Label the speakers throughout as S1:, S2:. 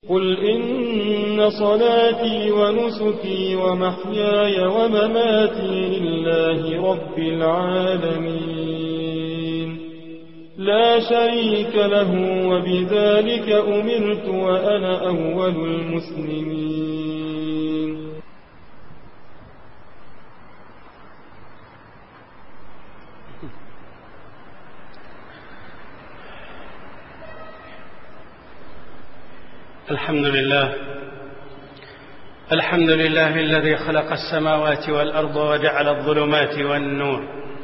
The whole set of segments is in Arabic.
S1: قل إن صلاتي ونسكي ومحياي ومماتي لله رب العالمين لا شريك له وبذلك أمرت وأنا أول المسلمين.
S2: الحمد لله الذي خلق السماوات والأرض وجعل الظلمات والنور،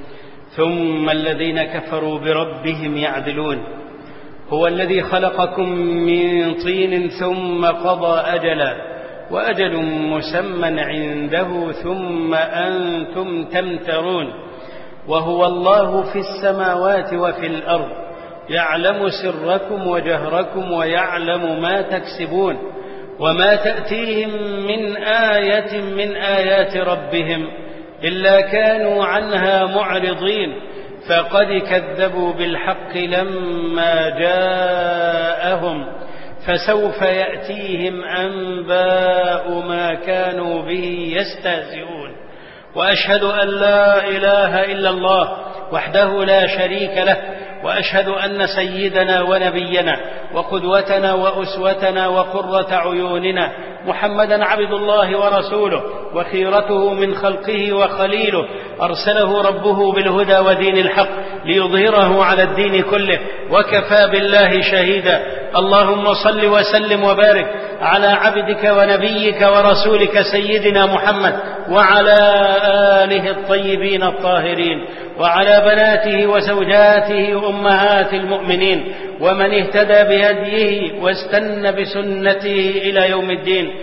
S2: ثم الذين كفروا بربهم يعدلون. هو الذي خلقكم من طين ثم قضى أجلا وأجل مسمى عنده ثم أنتم تمترون. وهو الله في السماوات وفي الأرض، يعلم سركم وجهركم ويعلم ما تكسبون. وما تأتيهم من آية من آيات ربهم إلا كانوا عنها معرضين، فقد كذبوا بالحق لما جاءهم، فسوف يأتيهم أنباء ما كانوا به يستهزئون. وأشهد أن لا إله إلا الله وحده لا شريك له، وأشهد أن سيدنا ونبينا وقدوتنا وأسوتنا وقرة عيوننا محمدا عبد الله ورسوله وخيرته من خلقه وخليله، أرسله ربه بالهدى ودين الحق ليظهره على الدين كله، وكفى بالله شهيدا. اللهم صل وسلم وبارك على عبدك ونبيك ورسولك سيدنا محمد وعلى آله الطيبين الطاهرين، وعلى بناته وزوجاته أمهات المؤمنين، ومن اهتدى بهديه واستنى بسنته إلى يوم الدين.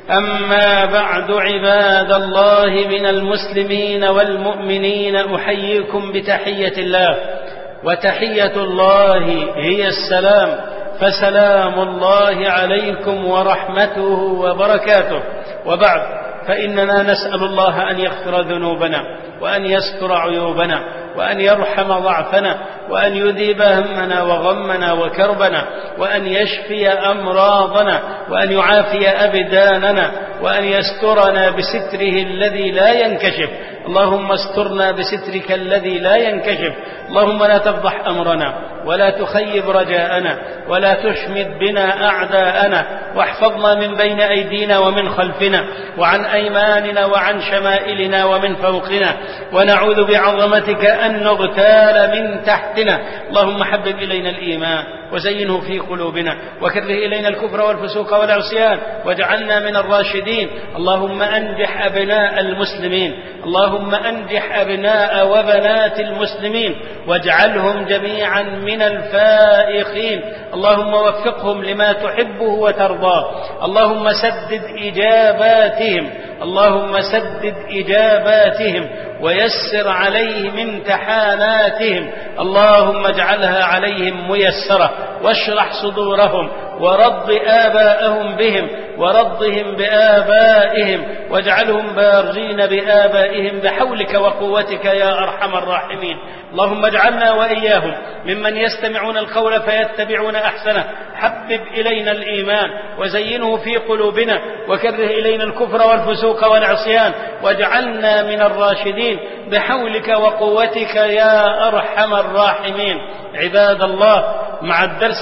S2: أما بعد، عباد الله من المسلمين والمؤمنين، أحييكم بتحية الله، وتحية الله هي السلام، فسلام الله عليكم ورحمته وبركاته. وبعد، فإننا نسأل الله أن يغفر ذنوبنا وأن يستر عيوبنا وأن يرحم ضعفنا وأن يذيب همنا وغمنا وكربنا وأن يشفي أمراضنا وأن يعافي أبداننا وأن يسترنا بستره الذي لا ينكشف. اللهم استرنا بسترك الذي لا ينكشف. اللهم لا تفضح أمرنا ولا تخيب رجاءنا ولا تشمت بنا أعداءنا، واحفظنا من بين أيدينا ومن خلفنا وعن أيماننا وعن شمائلنا ومن فوقنا، ونعوذ بعظمتك أن نغتال من تحتنا. اللهم حبب إلينا الإيمان وزينه في قلوبنا وكره إلينا الكفر والفسوق والعصيان واجعلنا من الراشدين. اللهم أنجح أبناء المسلمين، اللهم أنجح أبناء وبنات المسلمين واجعلهم جميعا من الفائقين. اللهم وفقهم لما تحبه وترضاه. اللهم سدد إجاباتهم، اللهم سدد إجاباتهم ويسر عليهم امتحاناتهم. اللهم اجعلها عليهم ميسرة واشرح صدورهم ورض آباءهم بهم ورضهم بآبائهم واجعلهم بارزين بآبائهم بحولك وقوتك يا أرحم الراحمين. اللهم اجعلنا وإياهم ممن يستمعون القول فيتبعون أحسنه. حبب إلينا الإيمان وزينه في قلوبنا وكره إلينا الكفر والفسوق والعصيان واجعلنا من الراشدين بحولك وقوتك يا أرحم الراحمين. عباد الله، مع الدرس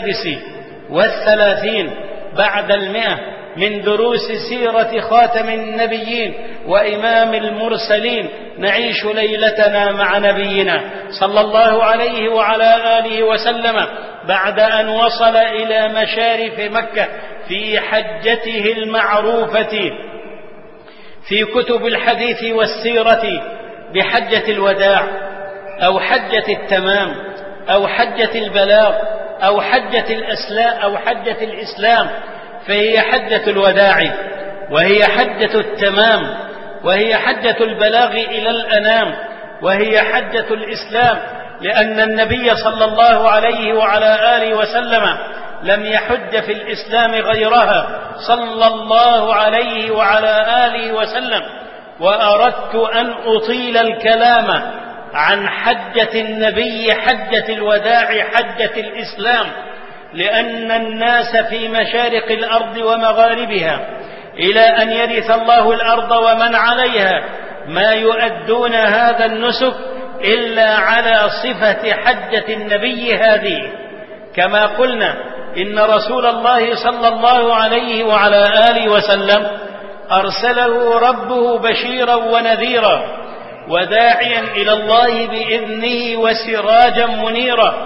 S2: 36 بعد 100 من دروس سيرة خاتم النبيين وإمام المرسلين، نعيش ليلتنا مع نبينا صلى الله عليه وعلى آله وسلم بعد أن وصل إلى مشارف مكة في حجته المعروفة في كتب الحديث والسيرة بحجة الوداع أو حجة التمام أو حجة البلاغ أو حجة الإسلام، فهي حجة الوداع وهي حجة التمام وهي حجة البلاغ إلى الأنام وهي حجة الإسلام، لأن النبي صلى الله عليه وعلى آله وسلم لم يحج في الإسلام غيرها صلى الله عليه وعلى آله وسلم. وأردت أن أطيل الكلام عن حجة النبي، حجة الوداع، حجة الإسلام، لأن الناس في مشارق الأرض ومغاربها إلى أن يرث الله الأرض ومن عليها ما يؤدون هذا النسك إلا على صفة حجة النبي هذه. كما قلنا إن رسول الله صلى الله عليه وعلى آله وسلم أرسله ربه بشيرا ونذيرا وداعيا إلى الله بإذنه وسراجا منيرا.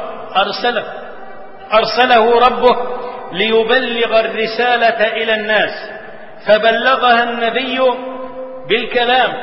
S2: أرسله ربه ليبلغ الرسالة إلى الناس، فبلغها النبي بالكلام،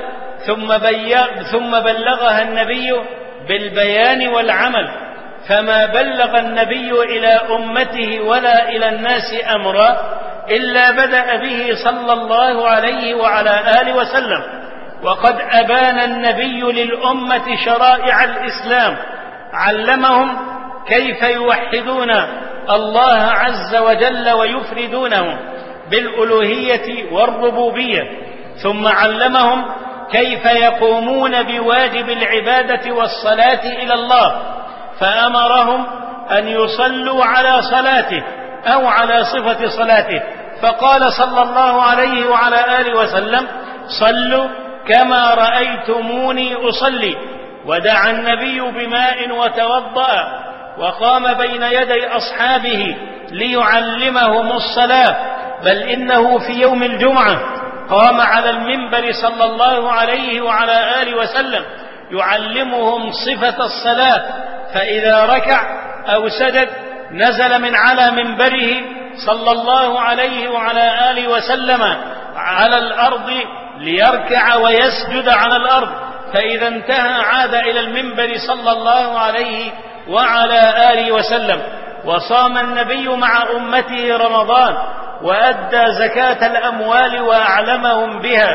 S2: ثم بلغها النبي بالبيان والعمل. فما بلغ النبي إلى أمته ولا إلى الناس أمرا إلا بدأ به صلى الله عليه وعلى آله وسلم. وقد أبان النبي للأمة شرائع الإسلام، علمهم كيف يوحدون الله عز وجل ويفردونه بالألوهية والربوبية، ثم علمهم كيف يقومون بواجب العبادة والصلاة إلى الله، فأمرهم أن يصلوا على صلاته أو على صفة صلاته، فقال صلى الله عليه وعلى آله وسلم: صلوا كما رأيتموني أصلي. ودعا النبي بماء وتوضأ وقام بين يدي أصحابه ليعلمهم الصلاة، بل إنه في يوم الجمعة قام على المنبر صلى الله عليه وعلى آله وسلم يعلمهم صفة الصلاة، فإذا ركع أو سجد نزل من على منبره صلى الله عليه وعلى آله وسلم على الأرض ليركع ويسجد على الأرض، فإذا انتهى عاد إلى المنبر صلى الله عليه وعلى آله وسلم. وصام النبي مع أمته رمضان، وأدى زكاة الأموال وأعلمهم بها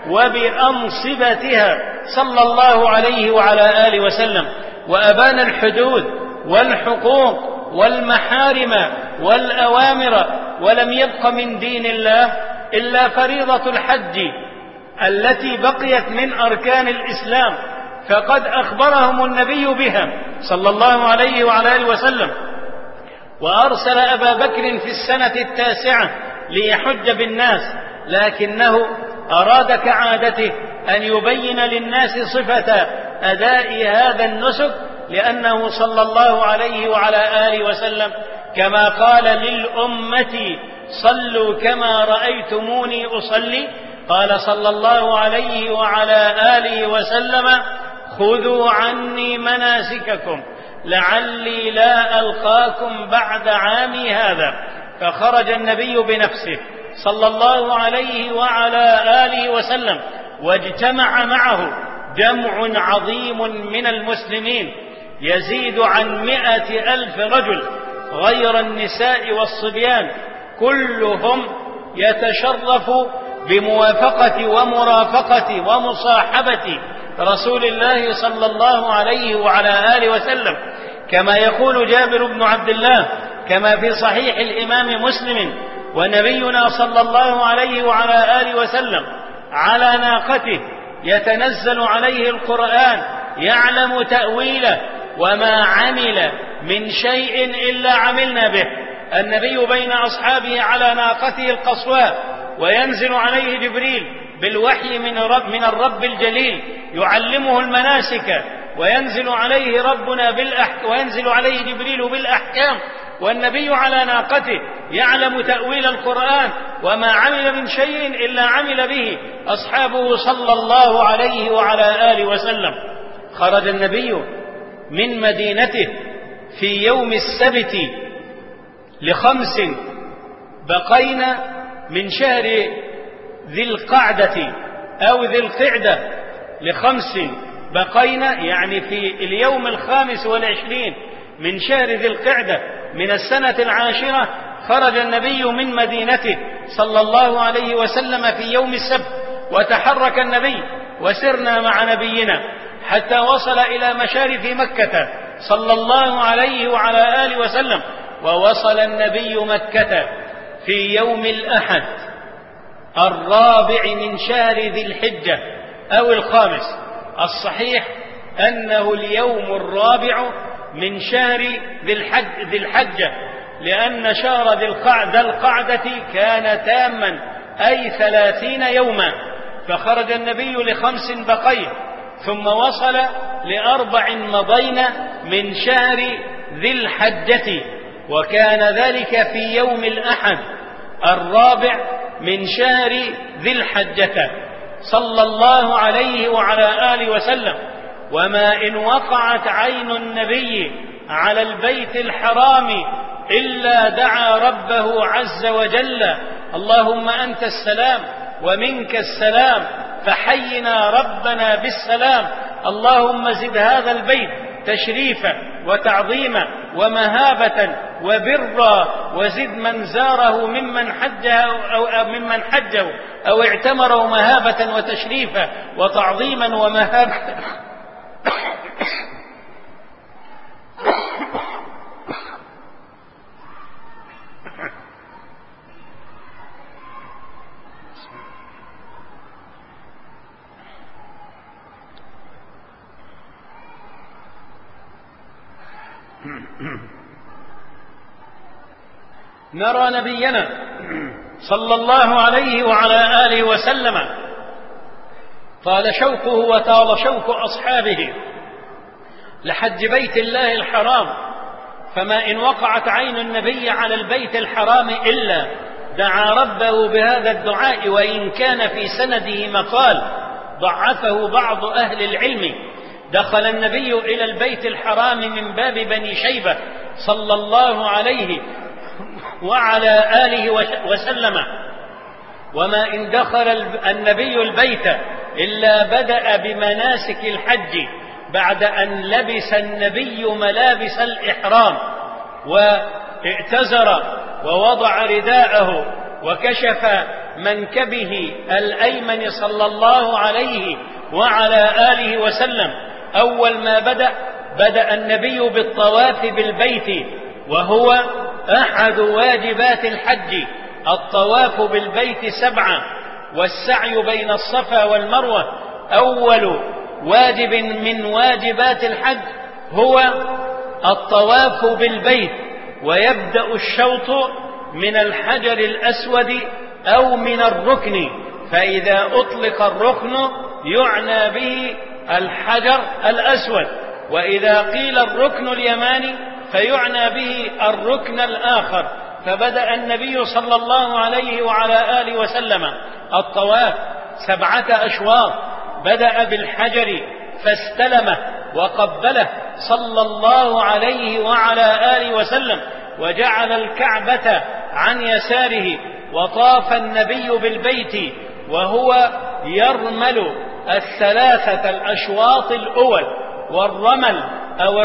S2: وبأنصبتها صلى الله عليه وعلى آله وسلم، وأبان الحدود والحقوق والمحارم والأوامر، ولم يبق من دين الله إلا فريضة الحج التي بقيت من أركان الإسلام، فقد أخبرهم النبي بها صلى الله عليه وعلى آله وسلم. وأرسل أبا بكر في السنة 9 ليحج بالناس، لكنه أراد كعادته أن يبين للناس صفة أداء هذا النسك، لأنه صلى الله عليه وعلى آله وسلم كما قال للأمة: صلوا كما رأيتموني أصلي، قال صلى الله عليه وعلى آله وسلم: خذوا عني مناسككم لعلي لا ألقاكم بعد عامي هذا. فخرج النبي بنفسه صلى الله عليه وعلى آله وسلم، واجتمع معه جمع عظيم من المسلمين يزيد عن 100,000 رجل، غير النساء والصبيان، كلهم يتشرف بموافقة ومرافقة ومصاحبة رسول الله صلى الله عليه وعلى آله وسلم، كما يقول جابر بن عبد الله كما في صحيح الإمام مسلم: ونبينا صلى الله عليه وعلى آله وسلم على ناقته يتنزل عليه القرآن يعلم تأويله وما عمل من شيء إلا عملنا به. النبي بين أصحابه على ناقته القصواء، وينزل عليه جبريل بالوحي من الرب الجليل يعلمه المناسك، وينزل عليه وينزل عليه جبريل بالأحكام، والنبي على ناقته يعلم تأويل القرآن وما عمل من شيء إلا عمل به أصحابه صلى الله عليه وعلى آله وسلم. خرج النبي من مدينته في يوم السبت ل5 بقينا من شهر ذي القعدة أو ذي القعدة، ل5 بقينا يعني في اليوم 25 من شهر ذي القعدة من السنة 10 خرج النبي من مدينته صلى الله عليه وسلم في يوم السبت، وتحرك النبي وسرنا مع نبينا حتى وصل إلى مشارف مكة صلى الله عليه وعلى آله وسلم. ووصل النبي مكة في يوم الأحد 4 من شهر ذي الحجة أو 5، الصحيح أنه اليوم 4 من شهر ذي الحجة، لأن شهر ذي القعدة كان تاما أي 30 يوما، فخرج النبي ل5 بقين، ثم وصل ل4 مضين من شهر ذي الحجة، وكان ذلك في يوم الأحد 4 من شهر ذي الحجة صلى الله عليه وعلى آله وسلم. وما إن وقعت عين النبي على البيت الحرام إلا دعا ربه عز وجل: اللهم أنت السلام ومنك السلام فحينا ربنا بالسلام، اللهم زد هذا البيت تشريفا وتعظيما ومهابة وبرا، وزد من زاره ممن حجه أو اعتمره مهابة وتشريفا وتعظيما ومهابة نرى نبينا صلى الله عليه وعلى آله وسلم طال شوقه وطال شوق أصحابه لحج بيت الله الحرام، فما إن وقعت عين النبي على البيت الحرام إلا دعا ربه بهذا الدعاء، وإن كان في سنده مقال ضعفه بعض أهل العلم. دخل النبي إلى البيت الحرام من باب بني شيبة صلى الله عليه وعلى آله وسلم، وما إن دخل النبي البيت إلا بدأ بمناسك الحج بعد أن لبس النبي ملابس الإحرام واعتزر ووضع رداءه وكشف منكبه الأيمن صلى الله عليه وعلى آله وسلم. أول ما بدأ النبي بالطواف بالبيت، وهو أحد واجبات الحج. الطواف بالبيت 7، والسعي بين الصفا والمروة. أول واجب من واجبات الحج هو الطواف بالبيت، ويبدأ الشوط من الحجر الأسود أو من الركن، فإذا أطلق الركن يعنى به الحجر الأسود، وإذا قيل الركن اليماني فيعنى به الركن الآخر. فبدأ النبي صلى الله عليه وعلى آله وسلم الطواف 7 أشواط، بدأ بالحجر فاستلمه وقبله صلى الله عليه وعلى آله وسلم، وجعل الكعبة عن يساره، وطاف النبي بالبيت وهو يرمل 3 الأشواط الأول. والرمل أو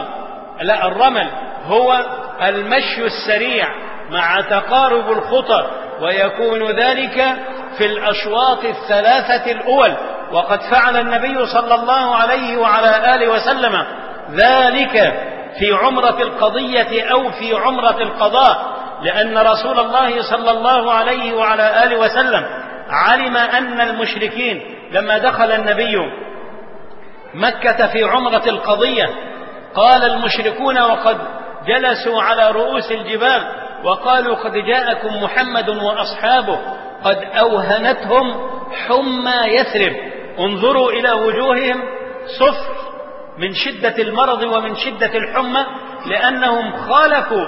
S2: الرمل هو المشي السريع مع تقارب الخطى، ويكون ذلك في الأشواط 3 الأول. وقد فعل النبي صلى الله عليه وعلى آله وسلم ذلك في عمرة القضية أو في عمرة القضاء، لأن رسول الله صلى الله عليه وعلى آله وسلم علم أن المشركين لما دخل النبي مكة في عمرة القضية قال المشركون وقد جلسوا على رؤوس الجبال وقالوا: قد جاءكم محمد وأصحابه قد أوهنتهم حمى يثرب. انظروا إلى وجوههم صفر من شدة المرض ومن شدة الحمى، لأنهم خالفوا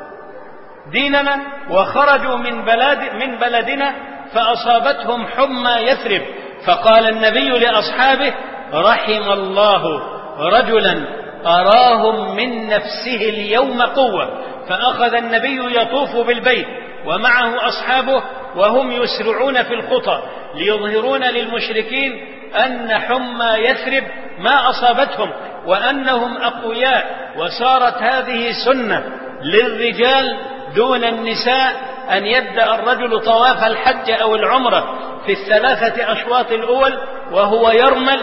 S2: ديننا وخرجوا من بلدنا فأصابتهم حمى يثرب. فقال النبي لأصحابه: رحم الله رجلا أراهم من نفسه اليوم قوة. فأخذ النبي يطوف بالبيت ومعه أصحابه وهم يسرعون في الخطى ليظهرون للمشركين أن حمى يثرب ما أصابتهم وأنهم أقوياء. وصارت هذه سنة للرجال دون النساء أن يبدأ الرجل طواف الحج أو العمرة في 3 أشواط الأول وهو يرمل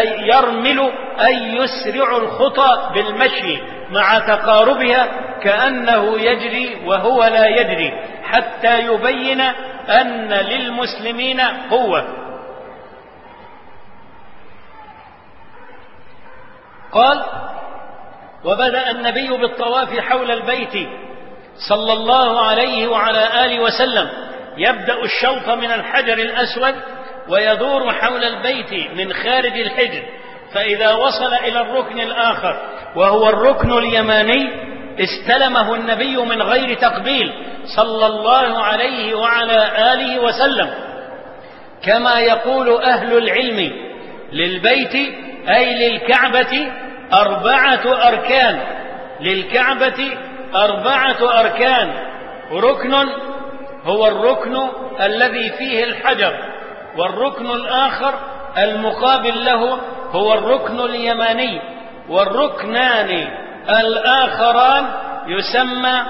S2: أي يسرع الخطى بالمشي مع تقاربها كأنه يجري وهو لا يجري، حتى يبين أن للمسلمين قوة. قال: وبدأ النبي بالطواف حول البيت صلى الله عليه وعلى آله وسلم يبدأ الشوط من الحجر الأسود ويدور حول البيت من خارج الحجر، فإذا وصل إلى الركن الآخر وهو الركن اليماني استلمه النبي من غير تقبيل صلى الله عليه وعلى آله وسلم. كما يقول أهل العلم للبيت أي للكعبة 4 أركان، للكعبة 4 أركان. ركن هو الركن الذي فيه الحجر، والركن الآخر المقابل له هو الركن اليماني، والركنان الآخران يسمى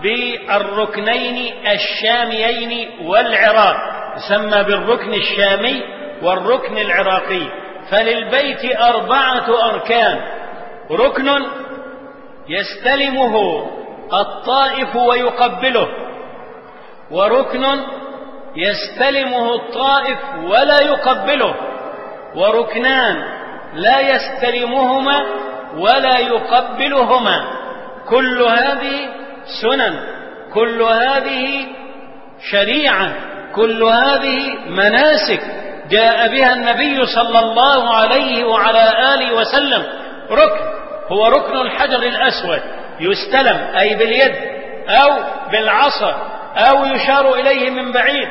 S2: بالركنين الشاميين والعراق، يسمى بالركن الشامي والركن العراقي. فللبيت 4 أركان: ركن يستلمه الطائف ويقبله، وركن يستلمه الطائف ولا يقبله، وركنان لا يستلمهما ولا يقبلهما. كل هذه سنن، كل هذه شريعة، كل هذه مناسك جاء بها النبي صلى الله عليه وعلى آله وسلم. ركن هو ركن الحجر الأسود، يستلم أي باليد أو بالعصا أو يشار إليه من بعيد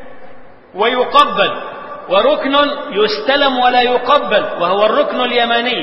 S2: ويقبل، وركن يستلم ولا يقبل وهو الركن اليماني.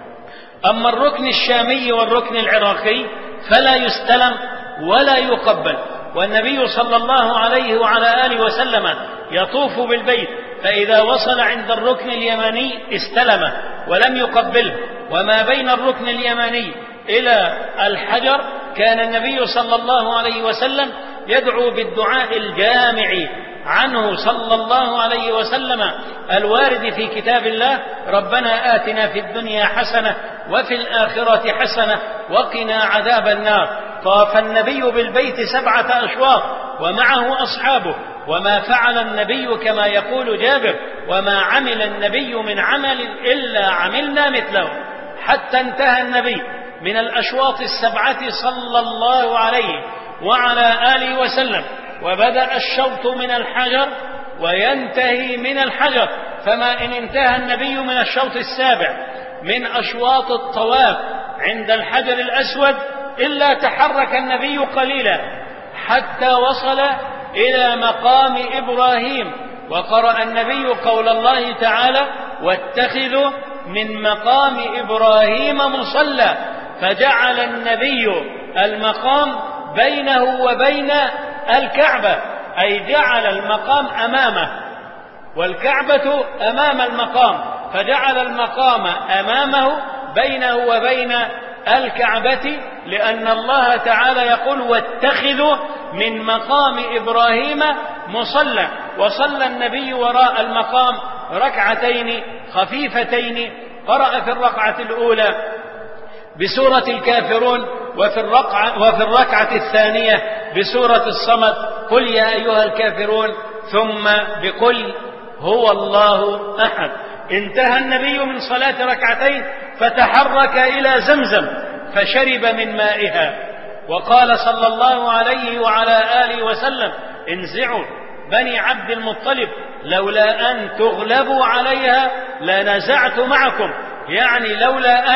S2: أما الركن الشامي والركن العراقي فلا يستلم ولا يقبل. والنبي صلى الله عليه وعلى آله وسلم يطوف بالبيت، فإذا وصل عند الركن اليماني استلمه ولم يقبله. وما بين الركن اليماني إلى الحجر كان النبي صلى الله عليه وسلم يدعو بالدعاء الجامع عنه صلى الله عليه وسلم الوارد في كتاب الله: ربنا آتنا في الدنيا حسنة وفي الآخرة حسنة وقنا عذاب النار. طاف النبي بالبيت 7 أشواط ومعه أصحابه، وما فعل النبي كما يقول جابر: وما عمل النبي من عمل إلا عملنا مثله، حتى انتهى النبي من الأشواط 7 صلى الله عليه وعلى آله وسلم، وبدأ الشوط من الحجر وينتهي من الحجر. فما إن انتهى النبي من الشوط 7 من أشواط الطواف عند الحجر الأسود إلا تحرك النبي قليلا حتى وصل إلى مقام إبراهيم، وقرأ النبي قول الله تعالى: واتخذوا من مقام إبراهيم مصلى، فجعل النبي المقام بينه وبين الكعبة، أي جعل المقام أمامه والكعبة أمام المقام، فجعل المقام أمامه بينه وبين الكعبة، لأن الله تعالى يقول: واتخذوا من مقام إبراهيم مصلى. وصلى النبي وراء المقام 2 ركعتين خفيفتين، قرأ في الركعة الأولى بسورة الكافرون، وفي الركعة الثانية بسورة الصمد: قل يا أيها الكافرون، ثم بقل هو الله أحد. انتهى النبي من صلاة 2 ركعتين فتحرك إلى زمزم فشرب من مائها، وقال صلى الله عليه وعلى آله وسلم: انزعوا بني عبد المطلب لولا أن تغلبوا عليها لنزعت معكم، يعني لولا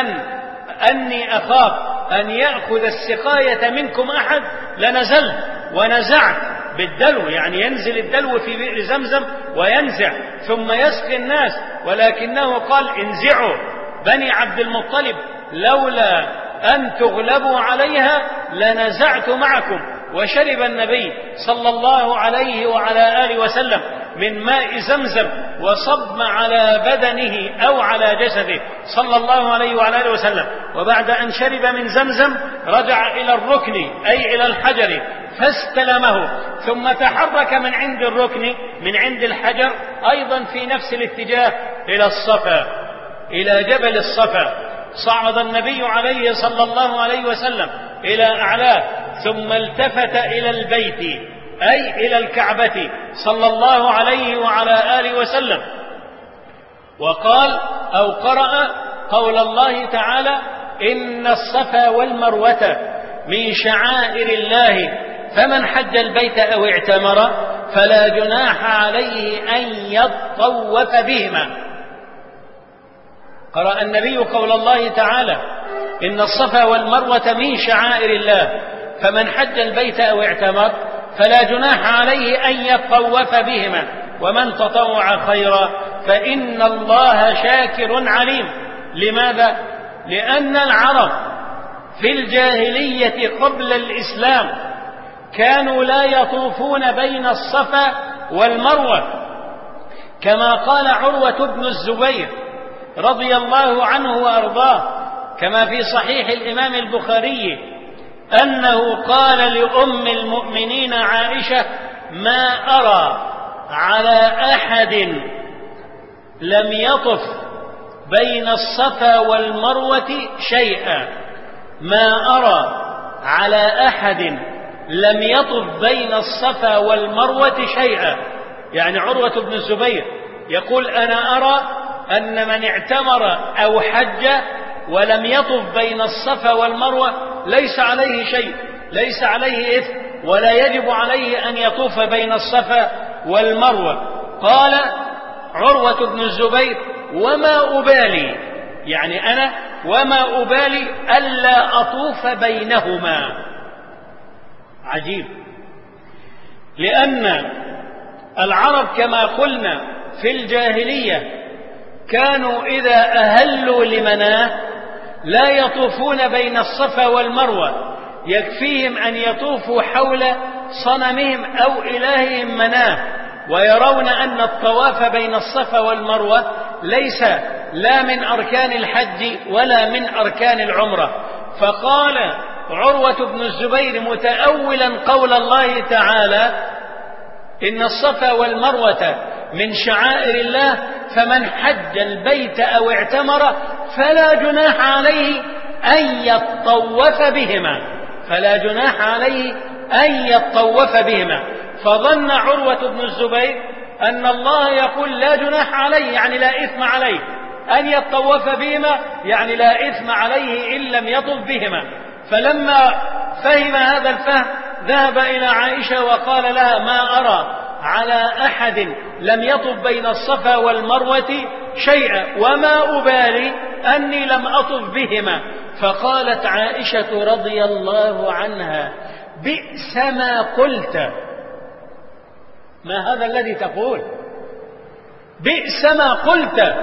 S2: أني أخاف أن يأخذ السقاية منكم أحد لنزلت ونزعت بالدلو، يعني ينزل الدلو في بئر زمزم وينزع ثم يسقي الناس، ولكنه قال: انزعوا بني عبد المطلب لولا أن تغلبوا عليها لنزعت معكم. وشرب النبي صلى الله عليه وعلى آله وسلم من ماء زمزم وصب على بدنه أو على جسده صلى الله عليه وعلى آله وسلم. وبعد أن شرب من زمزم رجع إلى الركن أي إلى الحجر فاستلمه، ثم تحرك من عند الركن من عند الحجر أيضا في نفس الاتجاه إلى الصفا، إلى جبل الصفا. صعد النبي عليه صلى الله عليه وسلم إلى أعلاه، ثم التفت إلى البيت أي إلى الكعبة صلى الله عليه وعلى آله وسلم، وقال أو قرأ قول الله تعالى: إن الصفا والمروة من شعائر الله فمن حج البيت أو اعتمر فلا جناح عليه أن يطوف بهما. قرأ النبي قول الله تعالى: إن الصفا والمروة من شعائر الله فمن حج البيت أو اعتمر فلا جناح عليه أن يطوف بهما ومن تطوع خيرا فإن الله شاكر عليم. لماذا؟ لأن العرب في الجاهلية قبل الإسلام كانوا لا يطوفون بين الصفا والمروة، كما قال عروة بن الزبير رضي الله عنه وأرضاه كما في صحيح الإمام البخاري أنه قال لأم المؤمنين عائشة: ما أرى على أحد لم يطف بين الصفا والمروة شيئا، ما أرى على أحد لم يطف بين الصفا والمروة شيئا. يعني عروة بن الزبير يقول: أنا أرى أن من اعتمر أو حج ولم يطف بين الصفا والمروة ليس عليه شيء، ليس عليه إثم، ولا يجب عليه أن يطوف بين الصفا والمروة. قال عروة بن الزبير: وما أبالي، يعني أنا وما أبالي ألا أطوف بينهما. عجيب، لأن العرب كما قلنا في الجاهلية كانوا إذا أهلوا لمناه لا يطوفون بين الصفا والمروة، يكفيهم أن يطوفوا حول صنمهم أو إلههم مناه، ويرون أن الطواف بين الصفا والمروة ليس لا من أركان الحج ولا من أركان العمرة. فقال عروة بن الزبير متأولا قول الله تعالى: إن الصفا والمروة من شعائر الله فمن حج البيت أو اعتمر فلا جناح عليه أن يطوف بهما، فلا جناح عليه أن يطوف بهما. فظن عروة بن الزبير أن الله يقول لا جناح عليه، يعني لا إثم عليه، أن يطوف بهما يعني لا إثم عليه إن لم يطف بهما. فلما فهم هذا الفهم ذهب إلى عائشة وقال لها: ما أرى على أحد لم يطف بين الصفا والمروة شيئا وما أبالي أني لم أطف بهما. فقالت عائشة رضي الله عنها: بئس ما قلت. ما هذا الذي تقول؟ بئس ما قلت،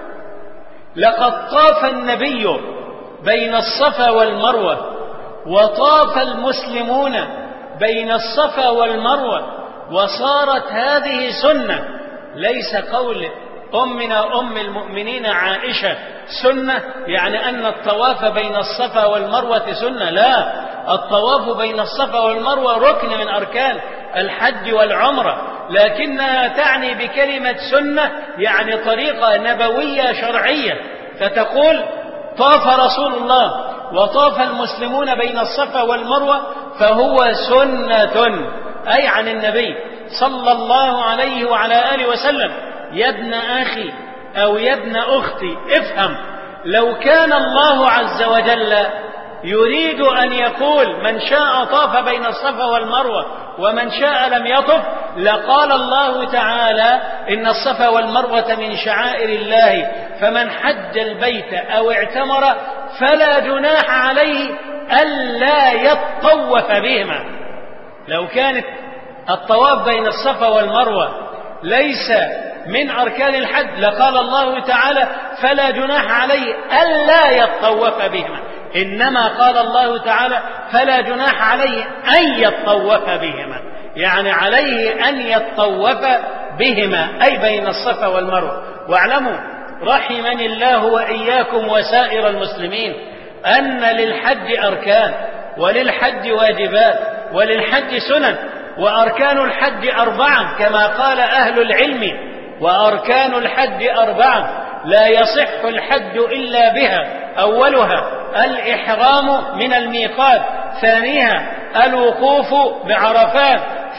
S2: لقد طاف النبي بين الصفا والمروة وطاف المسلمون بين الصفا والمروة وصارت هذه سنة. ليس قول أمنا أم المؤمنين عائشة سنة يعني أن الطواف بين الصفا والمروة سنة، لا، الطواف بين الصفا والمروة ركن من أركان الحج والعمرة، لكنها تعني بكلمة سنة يعني طريقة نبوية شرعية. فتقول طاف رسول الله وطاف المسلمون بين الصفا والمروة فهو سنة، أي عن النبي صلى الله عليه وعلى آله وسلم. يا ابن أخي أو يا ابن أختي افهم، لو كان الله عز وجل يريد أن يقول من شاء طاف بين الصفا والمروة ومن شاء لم يطف لقال الله تعالى: إن الصفا والمروة من شعائر الله فمن حج البيت أو اعتمر فلا جناح عليه ألا يطوف بهما. لو كانت الطواف بين الصفا والمروة ليس من أركان الحج لقال الله تعالى: فلا جناح عليه ألا يطوف بهما، إنما قال الله تعالى: فلا جناح عليه أن يطوف بهما، يعني عليه أن يطوف بهما أي بين الصفا والمروة. واعلموا رحمني الله وإياكم وسائر المسلمين أن للحج أركان وللحج واجبات وللحج سنن، وأركان الحج 4 كما قال أهل العلم، وأركان الحج 4 لا يصح الحج إلا بها: أولها الإحرام من الميقات، ثانيها الوقوف بعرفات،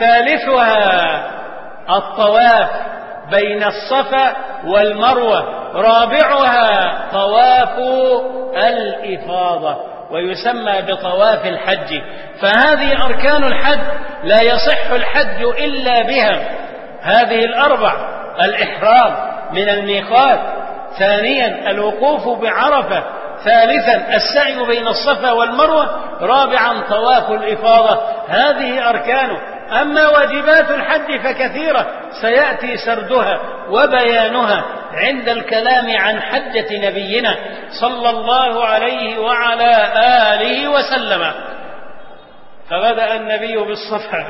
S2: ثالثها الطواف بين الصفا والمروة، رابعها طواف الإفاضة. ويسمى بطواف الحج. فهذه أركان الحج، لا يصح الحج إلا بها. هذه الأربع: الإحرام من الميقات، ثانيا الوقوف بعرفة، ثالثا السعي بين الصفا والمروة، رابعا طواف الإفاضة. هذه أركانه. أما واجبات الحج فكثيرة، سيأتي سردها وبيانها عند الكلام عن حجة نبينا صلى الله عليه وعلى آله وسلم. فبدأ النبي بالصفا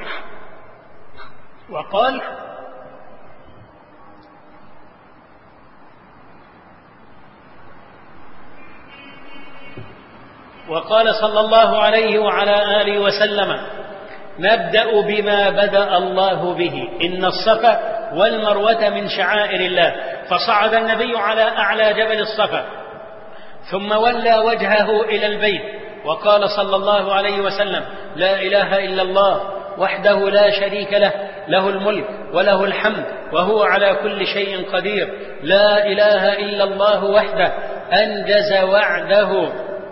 S2: وقال صلى الله عليه وعلى آله وسلم: نبدأ بما بدأ الله به، إن الصفا والمروة من شعائر الله. فصعد النبي على أعلى جبل الصفا، ثم ولى وجهه إلى البيت وقال صلى الله عليه وسلم: لا إله إلا الله وحده لا شريك له، له الملك وله الحمد وهو على كل شيء قدير. لا إله إلا الله وحده أنجز وعده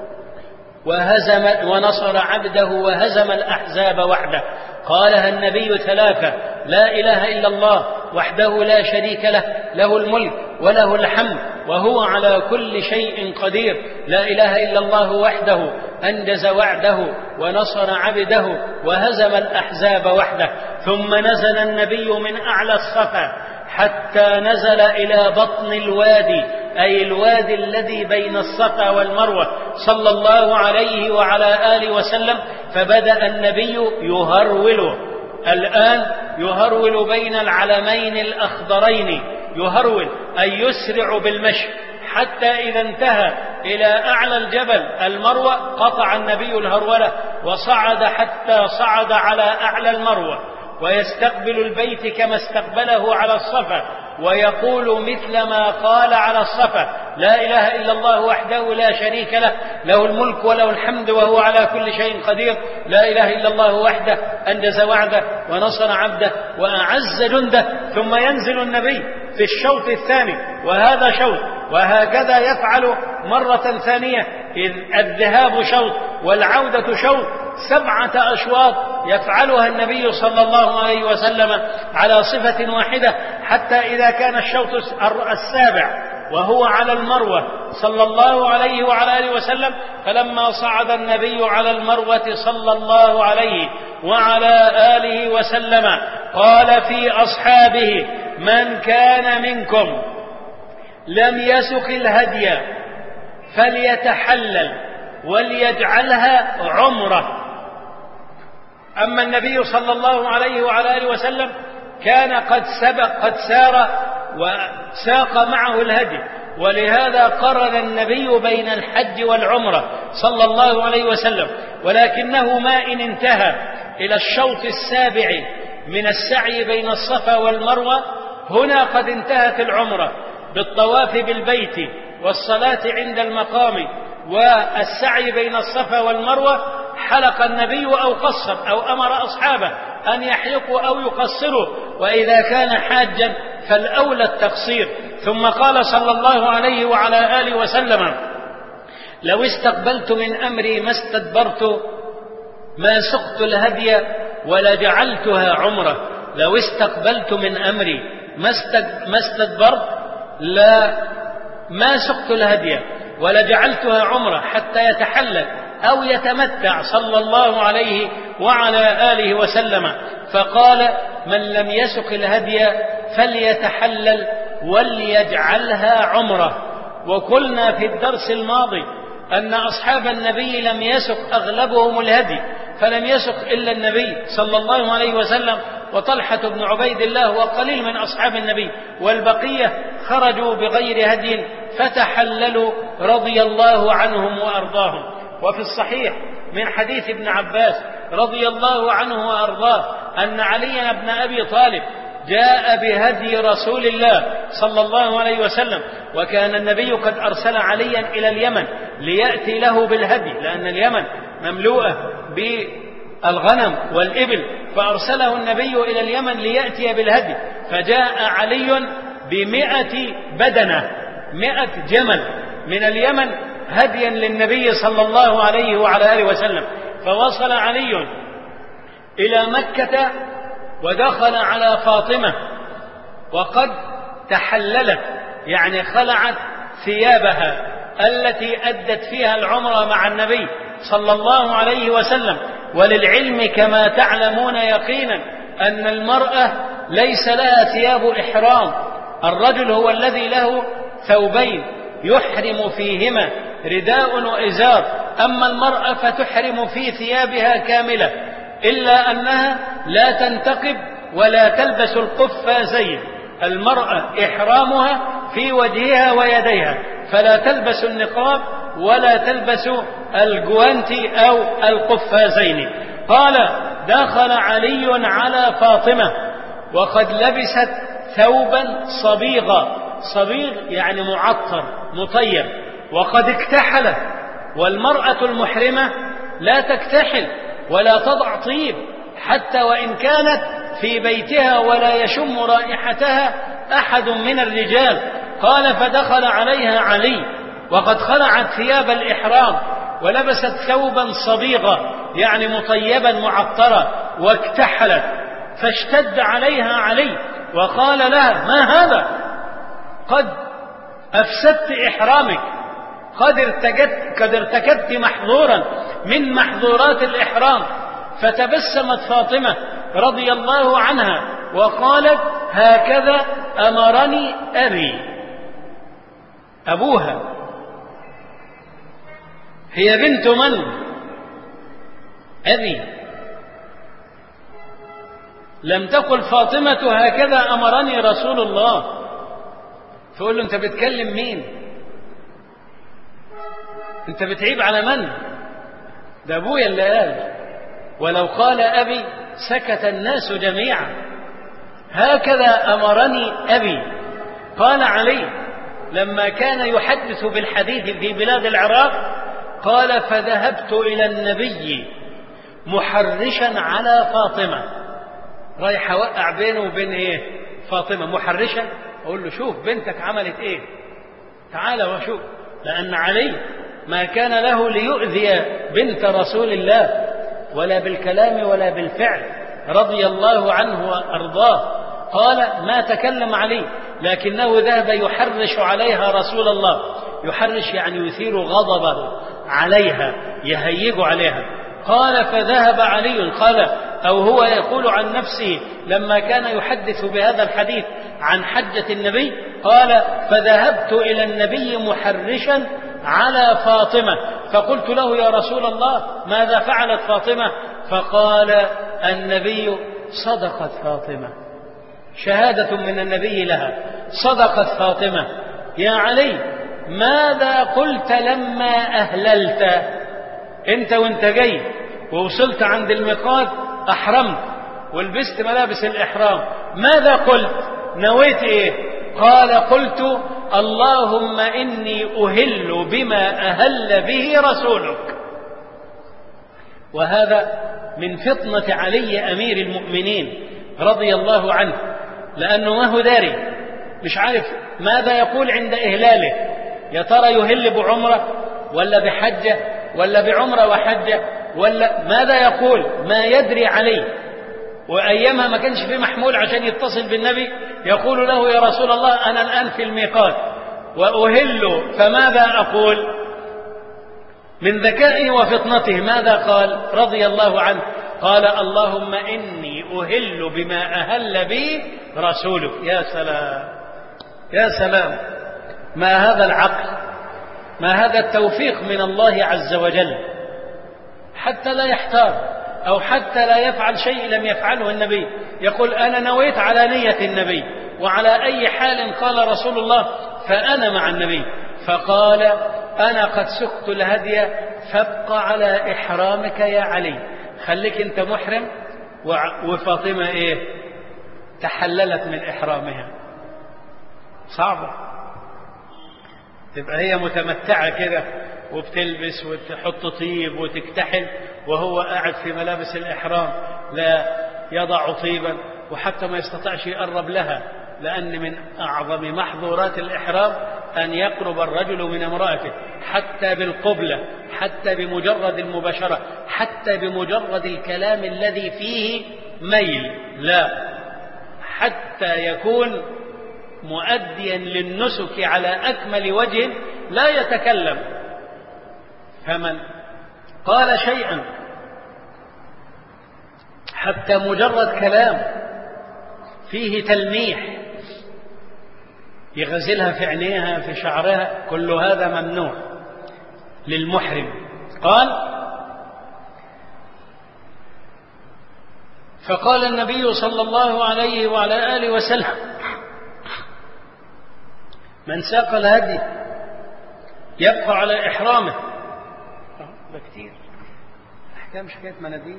S2: ونصر عبده وهزم الأحزاب وحده. قالها النبي ثلاثة: لا إله إلا الله وحده لا شريك له، له الملك وله الحمد وهو على كل شيء قدير. لا إله إلا الله وحده أنجز وعده ونصر عبده وهزم الأحزاب وحده. ثم نزل النبي من أعلى الصفا حتى نزل إلى بطن الوادي، أي الوادي الذي بين الصفا والمروة صلى الله عليه وعلى آله وسلم. فبدأ النبي يهرول، الآن يهرول بين العلمين الأخضرين، يهرول أي يسرع بالمشي، حتى إذا انتهى إلى أعلى الجبل المروة قطع النبي الهرولة وصعد حتى صعد على أعلى المروة، ويستقبل البيت كما استقبله على الصفا، ويقول مثل ما قال على الصفا: لا إله إلا الله وحده لا شريك له، له الملك وله الحمد وهو على كل شيء قدير. لا إله إلا الله وحده أنجز وعده ونصر عبده وأعز جنده. ثم ينزل النبي في الشوط الثاني، وهذا شوط، وهكذا يفعل مرة ثانية، إذ الذهاب شوط والعودة شوط، 7 أشواط يفعلها النبي صلى الله عليه وسلم على صفة واحدة، حتى إذا كان الشوط السابع وهو على المروة صلى الله عليه وعلى آله وسلم، فلما صعد النبي على المروة صلى الله عليه وعلى آله وسلم قال في أصحابه: من كان منكم لم يسق الهدي فليتحلل وليجعلها عمرة. أما النبي صلى الله عليه وعلى آله وسلم كان قد سار وساق معه الهدي، ولهذا قرن النبي بين الحج والعمرة صلى الله عليه وسلم. ولكنه ما إن انتهى إلى الشوط السابع من السعي بين الصفا والمروة، هنا قد انتهت العمرة بالطواف بالبيت والصلاة عند المقام والسعي بين الصفا والمروة، حلق النبي أو قصر أو أمر أصحابه أن يحلقوا أو يقصروا، وإذا كان حاجا فالأولى التقصير. ثم قال صلى الله عليه وعلى آله وسلم: لو استقبلت من أمري ما استدبرت ما سقت الهدي ولجعلتها عمرة. لو استقبلت من أمري ما استدبرت ما سقت الهدي ولجعلتها عمرة حتى يتحلل أو يتمتع صلى الله عليه وعلى آله وسلم. فقال: من لم يسق الهدي فليتحلل وليجعلها عمرة. وقلنا في الدرس الماضي أن أصحاب النبي لم يسق أغلبهم الهدي، فلم يسق إلا النبي صلى الله عليه وسلم وطلحة بن عبيد الله وقليل من أصحاب النبي، والبقية خرجوا بغير هدي فتحللوا رضي الله عنهم وأرضاهم. وفي الصحيح من حديث ابن عباس رضي الله عنه وأرضاه أن علي بن أبي طالب جاء بهدي رسول الله صلى الله عليه وسلم، وكان النبي قد أرسل عليا إلى اليمن ليأتي له بالهدي، لأن اليمن مملوءة بالغنم والإبل، فأرسله النبي إلى اليمن ليأتي بالهدي. فجاء علي ب100 بدنة، 100 جمل من اليمن هديا للنبي صلى الله عليه وعلى آله وسلم. فوصل علي إلى مكة ودخل على فاطمة وقد تحللت، يعني خلعت ثيابها التي أدت فيها العمرة مع النبي صلى الله عليه وسلم. وللعلم كما تعلمون يقينا أن المرأة ليس لها ثياب إحرام، الرجل هو الذي له ثوبين يحرم فيهما رداء وإزار، أما المرأة فتحرم في ثيابها كاملة، إلا أنها لا تنتقب ولا تلبس القفازين. المرأة إحرامها في وجهها ويديها، فلا تلبس النقاب ولا تلبس الجوانتي أو القفازين. قال دخل علي على فاطمة وقد لبست ثوبا صبيغا، صبيغ يعني معطر مطيب، وقد اكتحلت. والمرأة المحرمة لا تكتحل ولا تضع طيب حتى وإن كانت في بيتها ولا يشم رائحتها أحد من الرجال. قال فدخل عليها علي وقد خلعت ثياب الإحرام ولبست ثوبا صبيغا يعني مطيبا معطرا واكتحلت، فاشتد عليها علي وقال لها ما هذا؟ قد أفسدت إحرامك، قد ارتكبت محظورا من محظورات الإحرام. فتبسمت فاطمة رضي الله عنها وقالت هكذا أمرني أبي. أبوها هي بنت من؟ أبي. لم تقل فاطمة هكذا أمرني رسول الله. تقول له أنت بتكلم مين؟ أنت بتعيب على من؟ ده أبويا اللي قال. ولو قال أبي سكت الناس جميعا. هكذا أمرني أبي. قال علي لما كان يحدث بالحديث في بلاد العراق قال فذهبت إلى النبي محرشا على فاطمة، رايح أوقع بينه وبين إيه؟ فاطمة. محرشا أقول له شوف بنتك عملت إيه، تعال وشوف. لأن علي ما كان له ليؤذي بنت رسول الله ولا بالكلام ولا بالفعل رضي الله عنه وأرضاه. قال ما تكلم علي، لكنه ذهب يحرش عليها رسول الله. يحرش يعني يثير غضبه عليها، يهيج عليها. قال فذهب علي، قال أو هو يقول عن نفسه لما كان يحدث بهذا الحديث عن حجة النبي قال فذهبت إلى النبي محرشا على فاطمة فقلت له يا رسول الله ماذا فعلت فاطمة؟ فقال النبي صدقت فاطمة، شهادة من النبي لها، صدقت فاطمة. يا علي ماذا قلت لما أهللت؟ انت وانت جاي ووصلت عند الميقات أحرمت ولبست ملابس الإحرام، ماذا قلت؟ نويت ايه؟ قال قلت اللهم إني أهل بما أهل به رسولك. وهذا من فطنة علي أمير المؤمنين رضي الله عنه، لأنه ما هو داري، مش عارف ماذا يقول عند إهلاله. يا ترى يهل بعمرة ولا بحجة ولا بعمرة وحجة ولا ماذا يقول؟ ما يدري عليه. وأيامها ما كانش في محمول عشان يتصل بالنبي يقول له يا رسول الله أنا الآن في الميقات وأهل فماذا أقول؟ من ذكائه وفطنته ماذا قال رضي الله عنه؟ قال اللهم إني أهل بما أهل به رسولك. يا سلام يا سلام، ما هذا العقل، ما هذا التوفيق من الله عز وجل، حتى لا يحتار أو حتى لا يفعل شيء لم يفعله النبي. يقول أنا نويت على نية النبي وعلى أي حال قال رسول الله فأنا مع النبي. فقال أنا قد سقت الهدي فابق على إحرامك يا علي، خليك أنت محرم. وفاطمة إيه؟ تحللت من إحرامها. صعبة تبقى هي متمتعة كده وبتلبس وتحط طيب وتكتحل وهو قاعد في ملابس الإحرام لا يضع طيبا وحتى ما يستطيعش يقرب لها، لأن من أعظم محظورات الإحرام أن يقرب الرجل من امرأته حتى بالقبلة، حتى بمجرد المباشرة، حتى بمجرد الكلام الذي فيه ميل، لا، حتى يكون مؤديا للنسك على أكمل وجه لا يتكلم. فمن قال شيئا حتى مجرد كلام فيه تلميح يغزلها في عينيها في شعرها، كل هذا ممنوع للمحرم. فقال النبي صلى الله عليه وعلى آله وسلم: من ساق الهدي يبقى على إحرامه. ده كتير أحكام شكاية مناديل.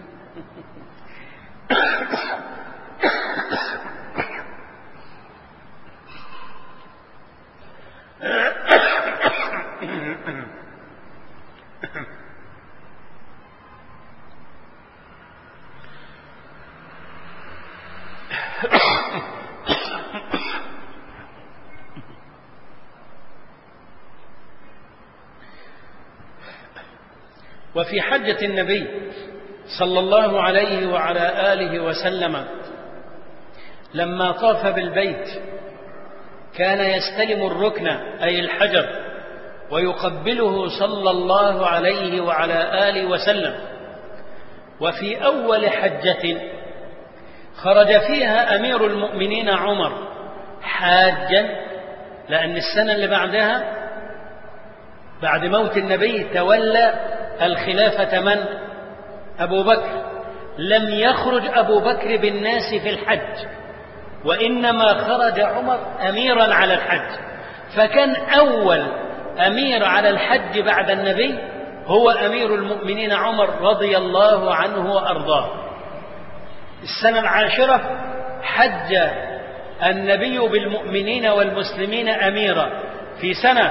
S2: وفي حجة النبي صلى الله عليه وعلى آله وسلم لما طاف بالبيت كان يستلم الركن أي الحجر ويقبله صلى الله عليه وعلى آله وسلم. وفي أول حجة خرج فيها أمير المؤمنين عمر حاجا، لأن السنة اللي بعدها بعد موت النبي تولى الخلافة من؟ أبو بكر. لم يخرج أبو بكر بالناس في الحج، وإنما خرج عمر أميرا على الحج، فكان أول أمير على الحج بعد النبي هو أمير المؤمنين عمر رضي الله عنه وأرضاه. السنة العاشرة حج النبي بالمؤمنين والمسلمين أميرا. في سنة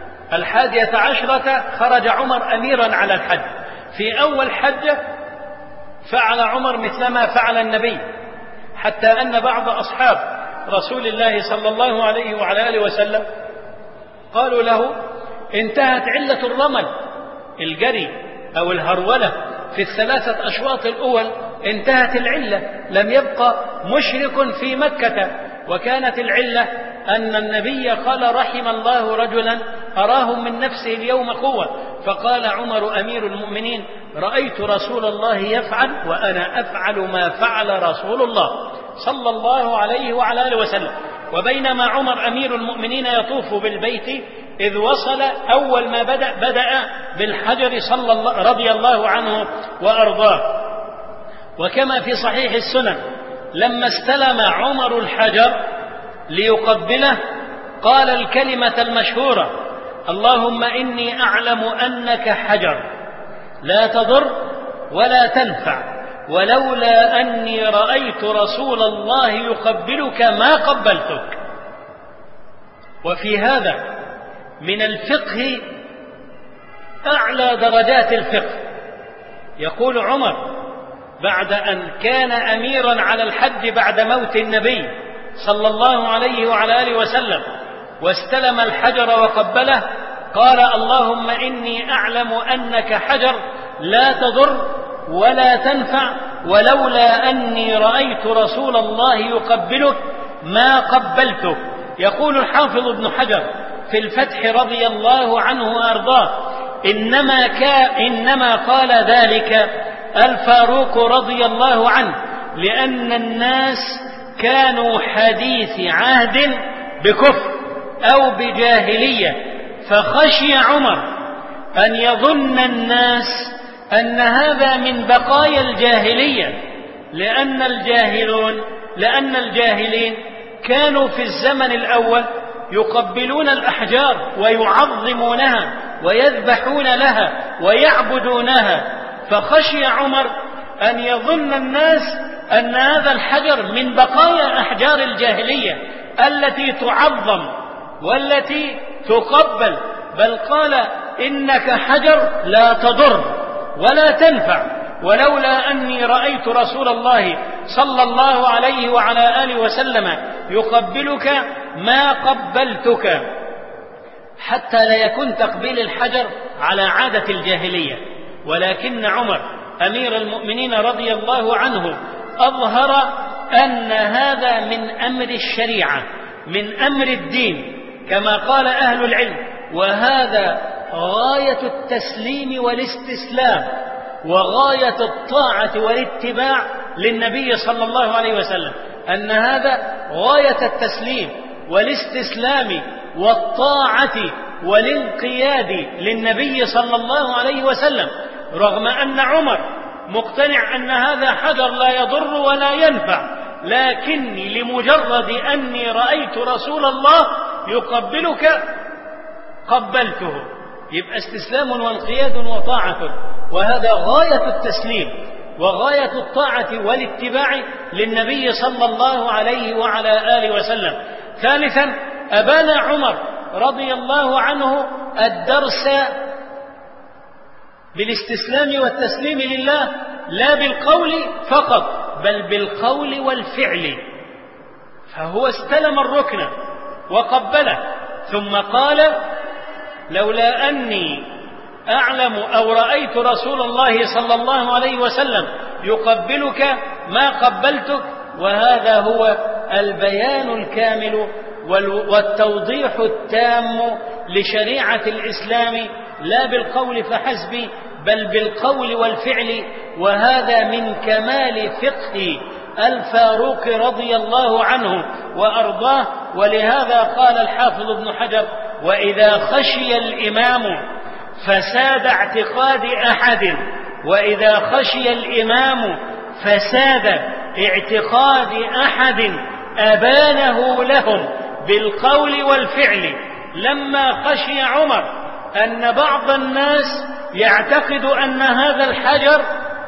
S2: 11 خرج عمر أميرا على الحج. في أول حجة فعل عمر مثلما فعل النبي، حتى أن بعض أصحاب رسول الله صلى الله عليه وعلى آله وسلم قالوا له: انتهت علة الرمل، الجري أو الهرولة في ال3 أشواط الأول انتهت العلة، لم يبقى مشرك في مكة. وكانت العلة أن النبي قال: رحم الله رجلا أراهم من نفسه اليوم قوة. فقال عمر أمير المؤمنين: رأيت رسول الله يفعل وأنا أفعل ما فعل رسول الله صلى الله عليه وعلى آله وسلم. وبينما عمر أمير المؤمنين يطوف بالبيت إذ وصل أول ما بدأ بالحجر رضي الله عنه وأرضاه. وكما في صحيح السنن لما استلم عمر الحجر ليقبله قال الكلمة المشهورة: اللهم إني أعلم أنك حجر لا تضر ولا تنفع، ولولا أني رأيت رسول الله يقبلك ما قبلتك. وفي هذا من الفقه أعلى درجات الفقه. يقول عمر بعد أن كان أميرا على الحج بعد موت النبي صلى الله عليه وعلى آله وسلم واستلم الحجر وقبله، قال: اللهم إني أعلم أنك حجر لا تضر ولا تنفع، ولولا أني رأيت رسول الله يقبلك ما قبلتك. يقول الحافظ ابن حجر في الفتح رضي الله عنه وأرضاه: إنما قال ذلك الفاروق رضي الله عنه لأن الناس كانوا حديث عهد بكفر أو بجاهلية، فخشي عمر أن يظن الناس أن هذا من بقايا الجاهلية، لأن الجاهلين كانوا في الزمن الأول يقبلون الأحجار ويعظمونها ويذبحون لها ويعبدونها، فخشي عمر أن يظن الناس أن هذا الحجر من بقايا أحجار الجاهلية التي تعظم والتي تقبل، بل قال: إنك حجر لا تضر ولا تنفع، ولولا أني رأيت رسول الله صلى الله عليه وعلى آله وسلم يقبلك ما قبلتك. حتى لا يكون تقبيل الحجر على عادة الجاهلية، ولكن عمر أمير المؤمنين رضي الله عنه أظهر أن هذا من أمر الشريعة، من أمر الدين، كما قال أهل العلم: وهذا غاية التسليم والاستسلام وغاية الطاعة والاتباع للنبي صلى الله عليه وسلم، أن هذا غاية التسليم والاستسلام والطاعة والانقياد للنبي صلى الله عليه وسلم، رغم أن عمر مقتنع أن هذا حجر لا يضر ولا ينفع، لكني لمجرد أني رأيت رسول الله يقبلك قبلته، يبقى استسلام وانقياد وطاعة، وهذا غاية التسليم وغاية الطاعة والاتباع للنبي صلى الله عليه وعلى آله وسلم. ثالثا، أبان عمر رضي الله عنه الدرس بالاستسلام والتسليم لله، لا بالقول فقط بل بالقول والفعل، فهو استلم الركن وقبله، ثم قال: لولا أني أعلم أو رأيت رسول الله صلى الله عليه وسلم يقبلك ما قبلتك. وهذا هو البيان الكامل والتوضيح التام لشريعة الإسلام، لا بالقول فحسب بل بالقول والفعل، وهذا من كمال فقه الفاروق رضي الله عنه وأرضاه. ولهذا قال الحافظ ابن حجر: وإذا خشي الإمام فساد اعتقاد أحد، وإذا خشي الإمام فساد اعتقاد أحد أبانه لهم بالقول والفعل. لما خشي عمر أن بعض الناس يعتقد أن هذا الحجر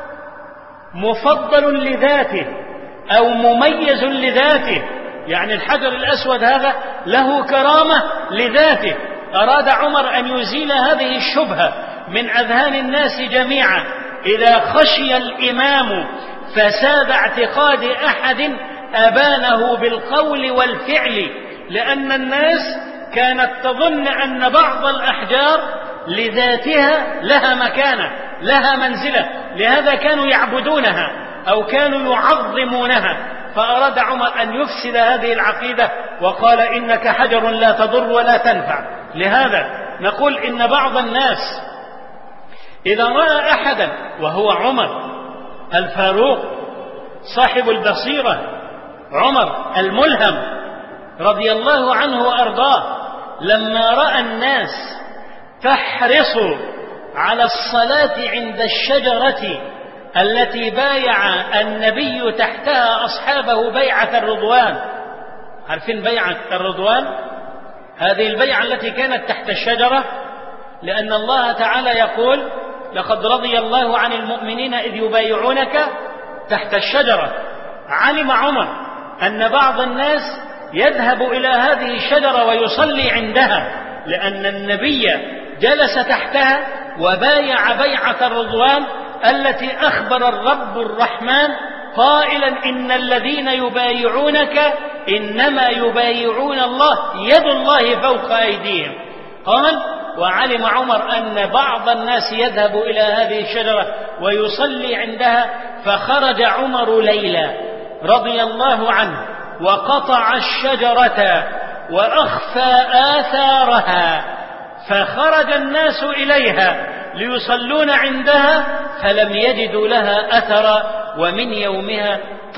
S2: مفضل لذاته أو مميز لذاته، يعني الحجر الأسود هذا له كرامة لذاته، أراد عمر أن يزيل هذه الشبهة من أذهان الناس جميعا. إذا خشي الإمام فساد اعتقاد أحد أبانه بالقول والفعل، لأن الناس كانت تظن أن بعض الأحجار لذاتها لها مكانة لها منزلة، لهذا كانوا يعبدونها أو كانوا يعظمونها، فأراد عمر أن يفسد هذه العقيدة وقال: إنك حجر لا تضر ولا تنفع. لهذا نقول إن بعض الناس إذا رأى أحدا، وهو عمر الفاروق صاحب البصيرة، عمر الملهم رضي الله عنه وأرضاه، لما رأى الناس تحرص على الصلاة عند الشجرة التي بايع النبي تحتها أصحابه بيعة الرضوان، عارفين بيعة الرضوان؟ هذه البيعة التي كانت تحت الشجرة، لأن الله تعالى يقول: لقد رضي الله عن المؤمنين إذ يبايعونك تحت الشجرة. علم عمر أن بعض الناس يذهب إلى هذه الشجرة ويصلي عندها، لأن النبي جلس تحتها وبايع بيعة الرضوان التي أخبر الرب الرحمن قائلا: إن الذين يبايعونك إنما يبايعون الله يد الله فوق أيديهم. قال: وعلم عمر أن بعض الناس يذهب إلى هذه الشجرة ويصلي عندها، فخرج عمر ليلا رضي الله عنه وقطع الشجرة وأخفى آثارها، فخرج الناس إليها ليصلون عندها فلم يجدوا لها أثرا، ومن يومها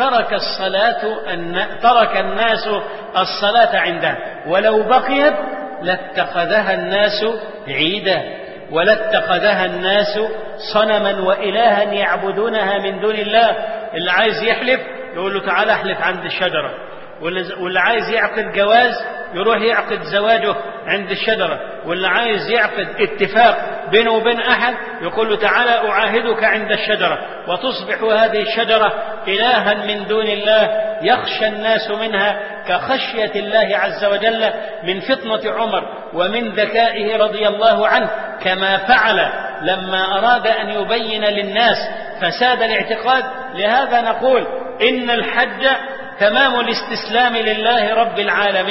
S2: ترك الناس الصلاة عندها، ولو بقيت لاتخذها الناس عيدا ولاتخذها الناس صنما وإلها يعبدونها من دون الله. اللي عايز يحلف يقول له: تعال احلف عند الشجرة، واللي عايز يعقد جواز يروح يعقد زواجه عند الشجرة، واللي عايز يعقد اتفاق بينه وبين أحد يقول له: تعالى أعاهدك عند الشجرة، وتصبح هذه الشجرة إلها من دون الله يخشى الناس منها كخشية الله عز وجل، من فطنة عمر ومن ذكائه رضي الله عنه، كما فعل لما أراد أن يبين للناس فساد الاعتقاد. لهذا نقول إن الحج تمام الاستسلام لله رب العالمين،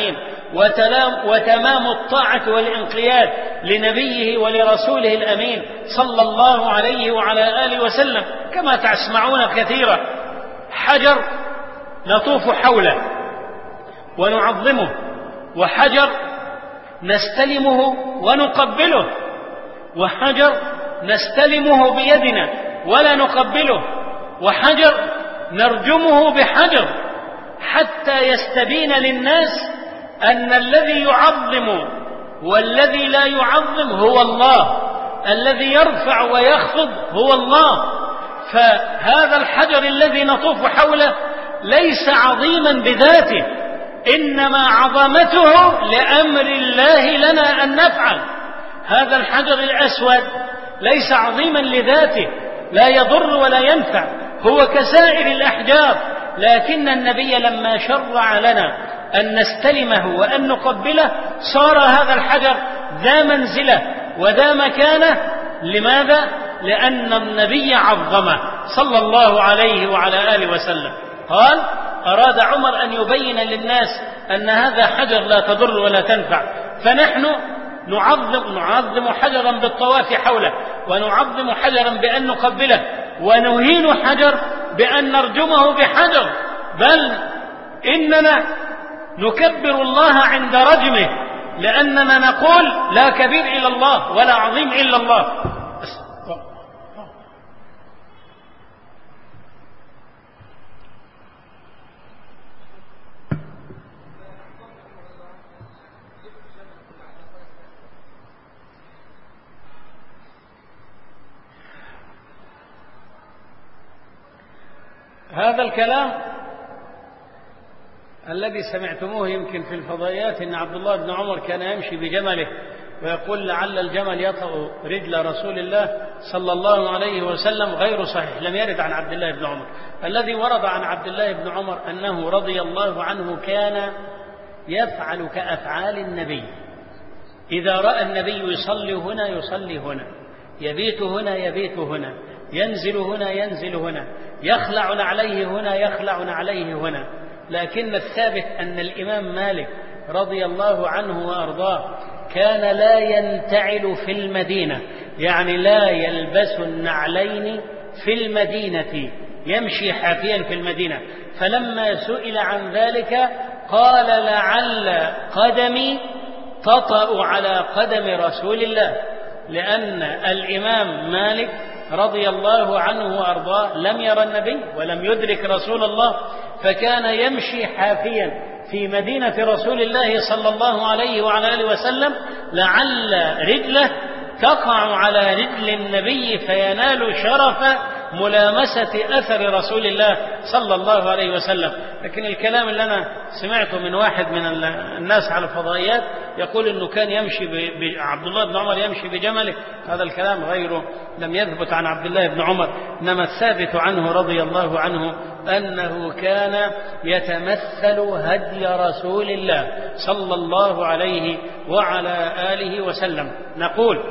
S2: وتمام الطاعة والانقياد لنبيه ولرسوله الأمين صلى الله عليه وعلى آله وسلم. كما تسمعون كثيرا حجر نطوف حوله ونعظمه، وحجر نستلمه ونقبله، وحجر نستلمه بيدنا ولا نقبله، وحجر نرجمه بحجر، حتى يستبين للناس أن الذي يعظم والذي لا يعظم هو الله، الذي يرفع ويخفض هو الله. فهذا الحجر الذي نطوف حوله ليس عظيما بذاته، إنما عظمته لأمر الله لنا أن نفعل. هذا الحجر الأسود ليس عظيما لذاته، لا يضر ولا ينفع، هو كسائر الأحجار، لكن النبي لما شرع لنا أن نستلمه وأن نقبله صار هذا الحجر ذا منزلة وذا مكانة. لماذا؟ لأن النبي عظمه صلى الله عليه وعلى آله وسلم. قال: أراد عمر أن يبين للناس أن هذا حجر لا تضر ولا تنفع، فنحن نعظم حجرا بالطواف حوله، ونعظم حجرا بأن نقبله، ونهين حجر بأن نرجمه بحجر، بل إننا نكبر الله عند رجمه، لأننا نقول: لا كبير إلا الله ولا عظيم إلا الله. هذا الكلام الذي سمعتموه يمكن في الفضائيات إن عبد الله بن عمر كان يمشي بجمله ويقول: لعل الجمل يطأ رجل رسول الله صلى الله عليه وسلم، غير صحيح، لم يرد عن عبد الله بن عمر. الذي ورد عن عبد الله بن عمر أنه رضي الله عنه كان يفعل كأفعال النبي، إذا رأى النبي يصلي هنا يصلي هنا، يبيت هنا يبيت هنا، ينزل هنا ينزل هنا، يخلع عليه هنا يخلع عليه هنا. لكن الثابت أن الإمام مالك رضي الله عنه وأرضاه كان لا ينتعل في المدينة، يعني لا يلبس النعلين في المدينة، يمشي حافيا في المدينة. فلما سئل عن ذلك قال: لعل قدمي تطأ على قدم رسول الله، لأن الإمام مالك رضي الله عنه وأرضاه لم يرى النبي ولم يدرك رسول الله، فكان يمشي حافيا في مدينة رسول الله صلى الله عليه وعلى آله وسلم، لعل رجله تقع على رجل النبي فينال شرف ملامسة أثر رسول الله صلى الله عليه وسلم. لكن الكلام اللي أنا سمعته من واحد من الناس على الفضائيات يقول أنه كان يمشي عبد الله بن عمر يمشي بجمله، هذا الكلام غيره لم يثبت عن عبد الله بن عمر، إنما الثابت عنه رضي الله عنه أنه كان يتمثل هدي رسول الله صلى الله عليه وعلى آله وسلم. نقول: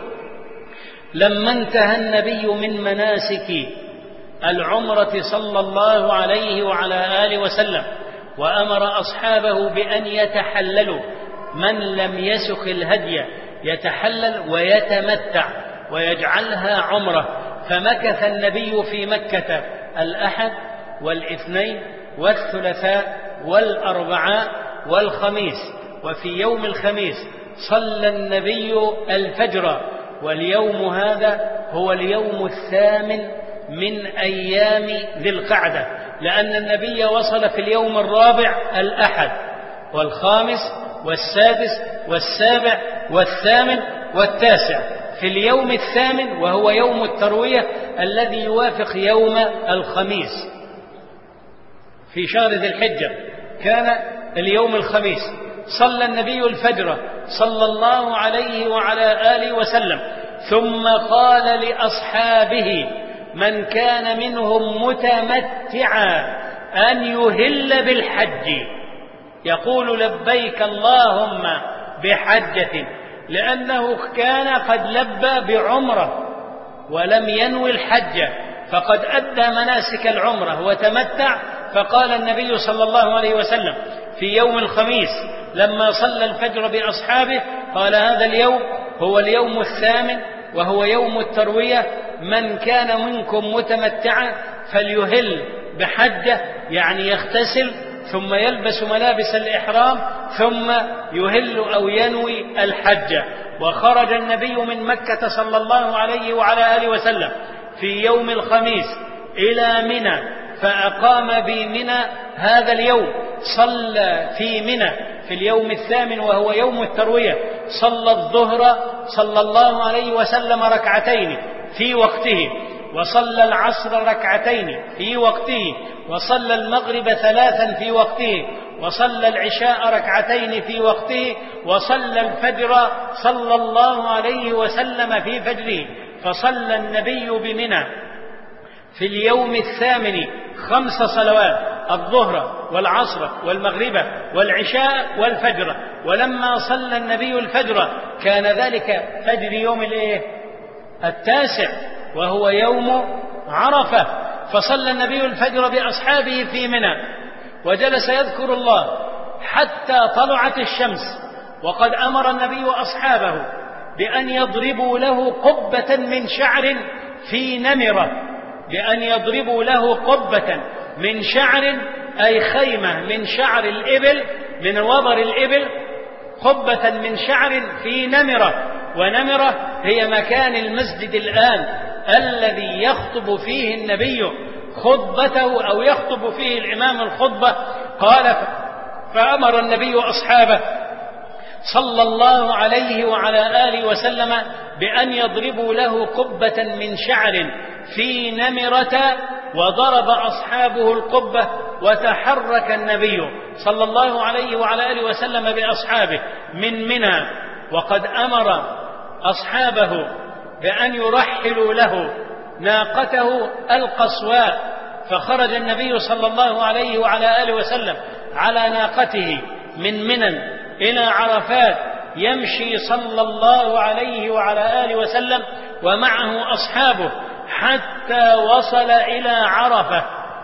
S2: لما انتهى النبي من مناسك العمرة صلى الله عليه وعلى آله وسلم وأمر أصحابه بأن يتحللوا، من لم يسخ الهدي يتحلل ويتمتع ويجعلها عمرة. فمكث النبي في مكة الأحد والاثنين والثلاثاء والأربعاء والخميس، وفي يوم الخميس صلى النبي الفجر، واليوم هذا هو اليوم الثامن من أيام ذي القعدة، لأن النبي وصل في اليوم الرابع الأحد والخامس والسادس والسابع والثامن والتاسع، في اليوم الثامن وهو يوم التروية الذي يوافق يوم الخميس في شهر ذي الحجة، كان اليوم الخميس. صلى النبي الفجر صلى الله عليه وعلى آله وسلم، ثم قال لأصحابه من كان منهم متمتعا أن يهل بالحج، يقول: لبيك اللهم بحجة، لأنه كان قد لبى بعمرة ولم ينوي الحج، فقد أدى مناسك العمرة وتمتع. فقال النبي صلى الله عليه وسلم في يوم الخميس: لما صلى الفجر بأصحابه قال: هذا اليوم هو اليوم 8 وهو يوم التروية، من كان منكم متمتعا فليهل بحجة، يعني يغتسل ثم يلبس ملابس الإحرام ثم يهل أو ينوي الحجة. وخرج النبي من مكة صلى الله عليه وعلى آله وسلم في يوم الخميس إلى منى، فأقام بمنى هذا اليوم، صلى في منى في اليوم 8 وهو يوم التروية، صلى الظهر صلى الله عليه وسلم ركعتين في وقته، وصلى العصر ركعتين في وقته، وصلى المغرب 3 في وقته، وصلى العشاء ركعتين في وقته، وصلى الفجر صلى الله عليه وسلم في فجره. فصلى النبي بمنى في اليوم 8 5 صلوات: الظهر والعصر والمغرب والعشاء والفجر. ولما صلى النبي الفجر كان ذلك فجر يوم 9 وهو يوم عرفة، فصلى النبي الفجر بأصحابه في منى وجلس يذكر الله حتى طلعت الشمس. وقد أمر النبي أصحابه بأن يضربوا له قبة من شعر في نمرة، بأن يضربوا له قبة من شعر، أي خيمة من شعر الإبل، من وبر الإبل، قبة من شعر في نمرة. ونمرة هي مكان المسجد الآن الذي يخطب فيه النبي خطبته أو يخطب فيه الإمام الخطبة. قال: فأمر النبي أصحابه صلى الله عليه وعلى آله وسلم بأن يضربوا له قبة من شعر في نمرة، وضرب أصحابه القبة، وتحرك النبي صلى الله عليه وعلى آله وسلم بأصحابه من منى، وقد أمر أصحابه بأن يرحلوا له ناقته القصواء. فخرج النبي صلى الله عليه وعلى آله وسلم على ناقته من منى إلى عرفات، يمشي صلى الله عليه وعلى آله وسلم ومعه أصحابه حتى وصل إلى عرفة،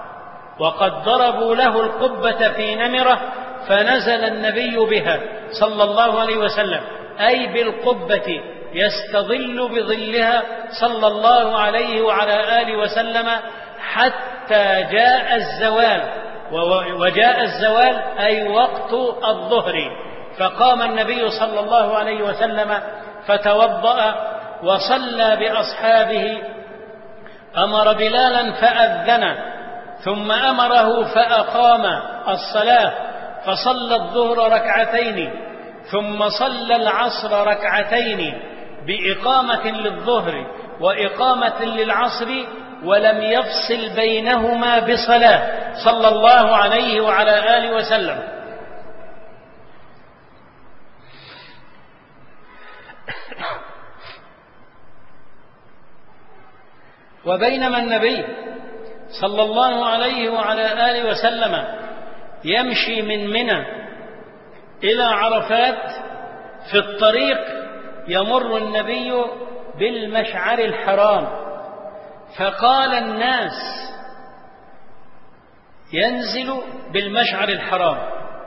S2: وقد ضربوا له القبة في نمرة، فنزل النبي بها صلى الله عليه وسلم، أي بالقبة، يستظل بظلها صلى الله عليه وعلى آله وسلم حتى جاء الزوال. وجاء الزوال أي وقت الظهر، فقام النبي صلى الله عليه وسلم فتوضأ وصلى بأصحابه. أمر بلالا فأذن، ثم أمره فأقام الصلاة، فصلى الظهر ركعتين، ثم صلى العصر ركعتين بإقامة للظهر وإقامة للعصر، ولم يفصل بينهما بصلاة صلى الله عليه وعلى آله وسلم. وبينما النبي صلى الله عليه وعلى آله وسلم يمشي من منى إلى عرفات، في الطريق يمر النبي بالمشعر الحرام، فقال الناس ينزل بالمشعر الحرام،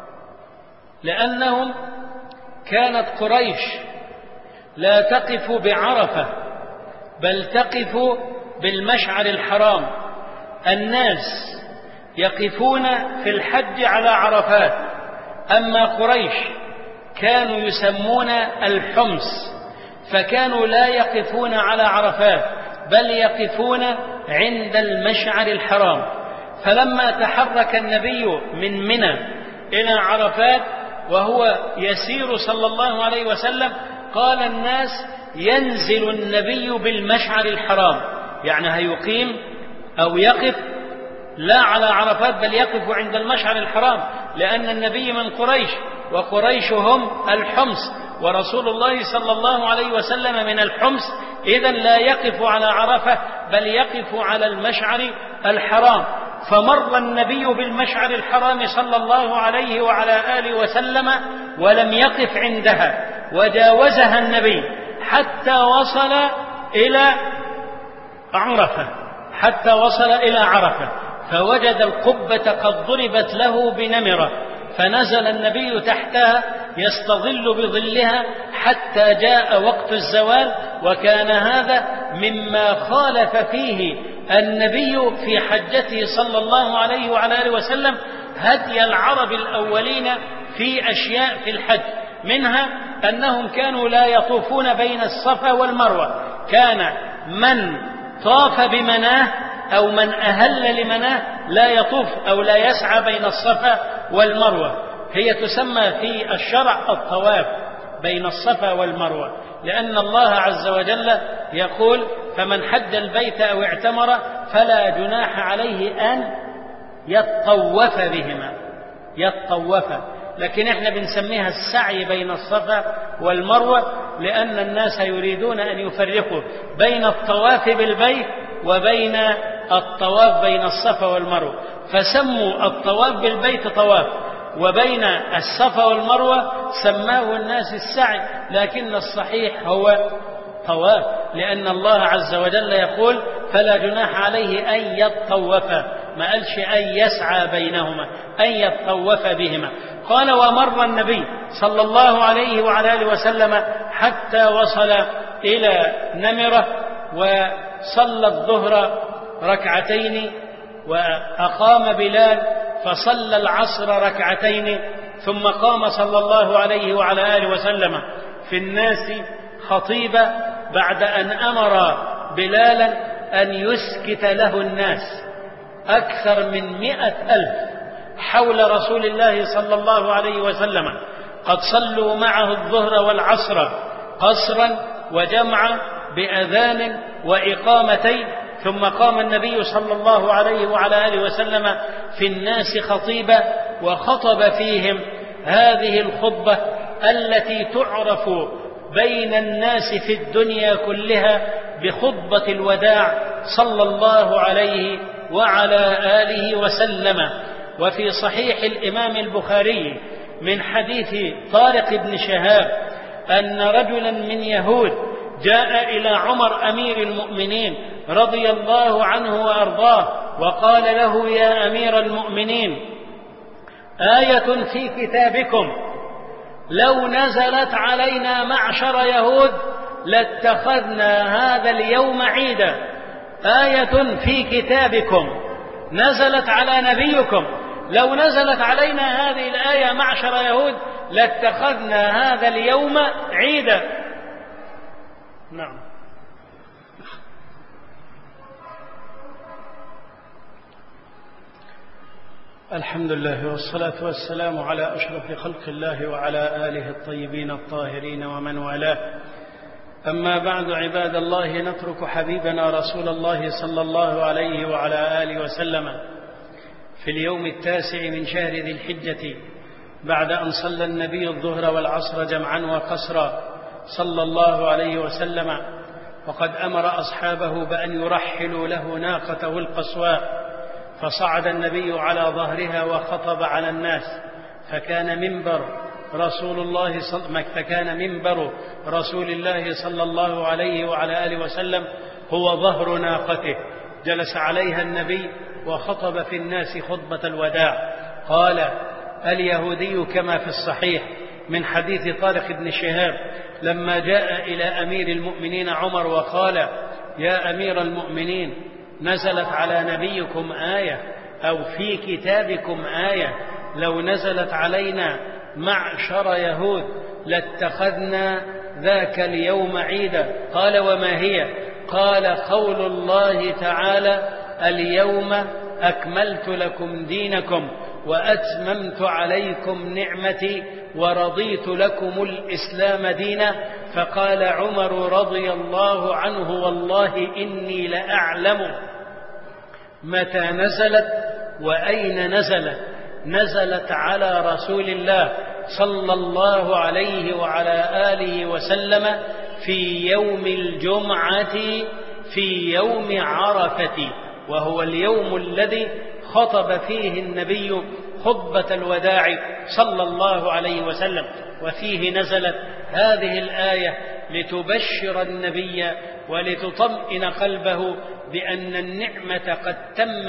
S2: لأنهم كانت قريش لا تقف بعرفة بل تقف بالمشعر الحرام. الناس يقفون في الحج على عرفات، أما قريش كانوا يسمون الحمص، فكانوا لا يقفون على عرفات بل يقفون عند المشعر الحرام. فلما تحرك النبي من منى إلى عرفات وهو يسير صلى الله عليه وسلم، قال الناس ينزل النبي بالمشعر الحرام، يعني هيقيم أو يقف لا على عرفات بل يقف عند المشعر الحرام، لأن النبي من قريش، وقريش هم الحمص، ورسول الله صلى الله عليه وسلم من الحمص، إذن لا يقف على عرفة بل يقف على المشعر الحرام. فمر النبي بالمشعر الحرام صلى الله عليه وعلى آله وسلم ولم يقف عندها، وجاوزها النبي حتى وصل إلى عرفة، فوجد القبة قد ضربت له بنمرة، فنزل النبي تحتها يستظل بظلها حتى جاء وقت الزوال. وكان هذا مما خالف فيه النبي في حجته صلى الله عليه وعلى آله وسلم هدي العرب الأولين في أشياء في الحج، منها أنهم كانوا لا يطوفون بين الصفا والمروة. كان من طاف بمناه أو من أهل لمناه لا يطوف أو لا يسعى بين الصفا والمروة. هي تسمى في الشرع الطواف بين الصفا والمروة، لأن الله عز وجل يقول: فمن حج البيت أو اعتمر فلا جناح عليه أن يطوف بهما. يطوف، لكن احنا بنسميها السعي بين الصفا والمروة، لأن الناس يريدون أن يفرقوا بين الطواف بالبيت وبين الطواف بين الصفا والمروة، فسموا الطواف بالبيت طواف، وبين الصفا والمروة سماه الناس السعي، لكن الصحيح هو طواف، لأن الله عز وجل يقول: فلا جناح عليه أن يطوف، ما قالش أن يسعى بينهما، أن يطوف بهما. قال: ومر النبي صلى الله عليه وعلى آله وسلم حتى وصل إلى نمرة، وصلى الظهر ركعتين، وأقام بلال فصلى العصر ركعتين، ثم قام صلى الله عليه وعلى آله وسلم في الناس خطيبا بعد أن أمر بلالا أن يسكت له الناس. أكثر من 100,000 حول رسول الله صلى الله عليه وسلم قد صلوا معه الظهر والعصر قصرا وجمعا بأذان وإقامتين، ثم قام النبي صلى الله عليه وعلى آله وسلم في الناس خطيبا، وخطب فيهم هذه الخطبة التي تعرف بين الناس في الدنيا كلها بخطبة الوداع صلى الله عليه وعلى آله وسلم. وفي صحيح الإمام البخاري من حديث طارق بن شهاب أن رجلا من يهود جاء إلى عمر أمير المؤمنين رضي الله عنه وأرضاه وقال له: يا أمير المؤمنين، آية في كتابكم لو نزلت علينا معشر يهود لاتخذنا هذا اليوم عيدا. آية في كتابكم نزلت على نبيكم، لو نزلت علينا هذه الآية معشر يهود لاتخذنا هذا اليوم عيدا. نعم. الحمد لله والصلاة والسلام على أشرف خلق الله وعلى آله الطيبين الطاهرين ومن والاه. أما بعد، عباد الله، نترك حبيبنا رسول الله صلى الله عليه وعلى آله وسلم في اليوم 9 من شهر ذي الحجة بعد أن صلى النبي الظهر والعصر جمعا وقصرا صلى الله عليه وسلم، وقد أمر أصحابه بأن يرحلوا له ناقته القصواء، فصعد النبي على ظهرها وخطب على الناس، فكان منبر رسول الله صلى الله عليه وعلى آله وسلم هو ظهر ناقته. جلس عليها النبي وخطب في الناس خطبة الوداع. قال اليهودي كما في الصحيح من حديث طارق بن شهاب لما جاء إلى أمير المؤمنين عمر وقال: يا أمير المؤمنين، نزلت على نبيكم آية أو في كتابكم آية لو نزلت علينا معشر يهود لاتخذنا ذاك اليوم عيدا. قال: وما هي؟ قال: قول الله تعالى: اليوم أكملت لكم دينكم وأتممت عليكم نعمتي ورضيت لكم الإسلام دينا. فقال عمر رضي الله عنه: والله إني لأعلم متى نزلت وأين نزلت. نزلت على رسول الله صلى الله عليه وعلى آله وسلم في يوم الجمعة في يوم عرفة، وهو اليوم الذي خطب فيه النبي خطبة الوداع صلى الله عليه وسلم، وفيه نزلت هذه الآية لتبشر النبي ولتطمئن قلبه بأن النعمة قد تمت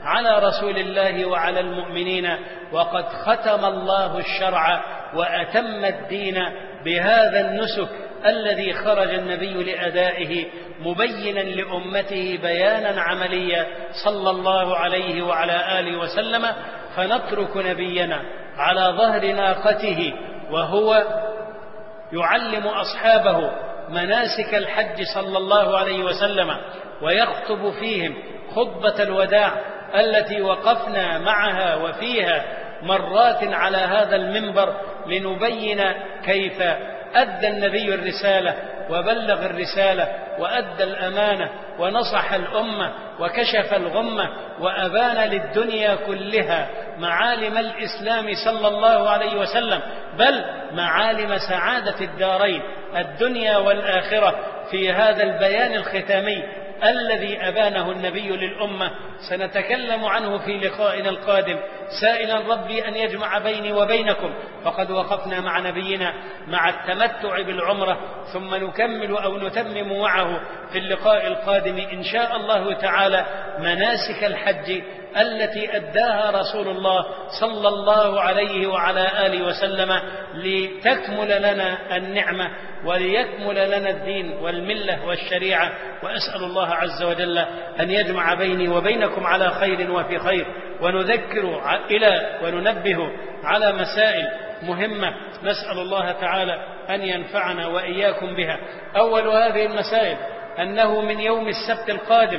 S2: على رسول الله وعلى المؤمنين، وقد ختم الله الشرع وأتم الدين بهذا النسك الذي خرج النبي لأدائه، مبينا لأمته بيانا عمليا صلى الله عليه وعلى آله وسلم. فنترك نبينا على ظهر ناقته وهو يعلم أصحابه مناسك الحج صلى الله عليه وسلم، ويخطب فيهم خطبة الوداع التي وقفنا معها وفيها مرات على هذا المنبر لنبين كيف أدى النبي الرسالة وبلغ الرسالة وأدى الأمانة ونصح الأمة وكشف الغمة وأبان للدنيا كلها معالم الإسلام صلى الله عليه وسلم، بل معالم سعادة الدارين الدنيا والآخرة في هذا البيان الختامي الذي أبانه النبي للأمة. سنتكلم عنه في لقائنا القادم، سائلا ربي أن يجمع بيني وبينكم، فقد وقفنا مع نبينا مع التمتع بالعمرة، ثم نكمل أو نتمم معه في اللقاء القادم إن شاء الله تعالى مناسك الحج التي أداها رسول الله صلى الله عليه وعلى آله وسلم لتكمل لنا النعمة وليكمل لنا الدين والملة والشريعة. وأسأل الله عز وجل أن يجمع بيني وبينكم على خير وفي خير، ونذكر إلى وننبه على مسائل مهمة نسأل الله تعالى أن ينفعنا وإياكم بها. أول هذه المسائل أنه من يوم السبت القادم،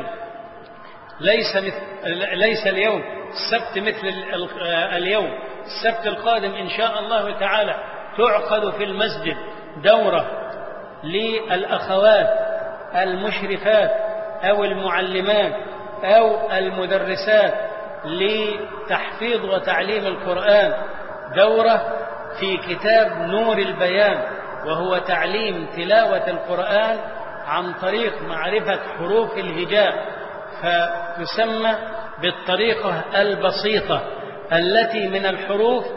S2: ليس اليوم السبت مثل اليوم، السبت القادم إن شاء الله تعالى تعقد في المسجد دورة للأخوات المشرفات أو المعلمات أو المدرسات لتحفيظ وتعليم القرآن، دورة في كتاب نور البيان، وهو تعليم تلاوة القرآن عن طريق معرفة حروف الهجاء، فتسمى بالطريقة البسيطة التي من الحروف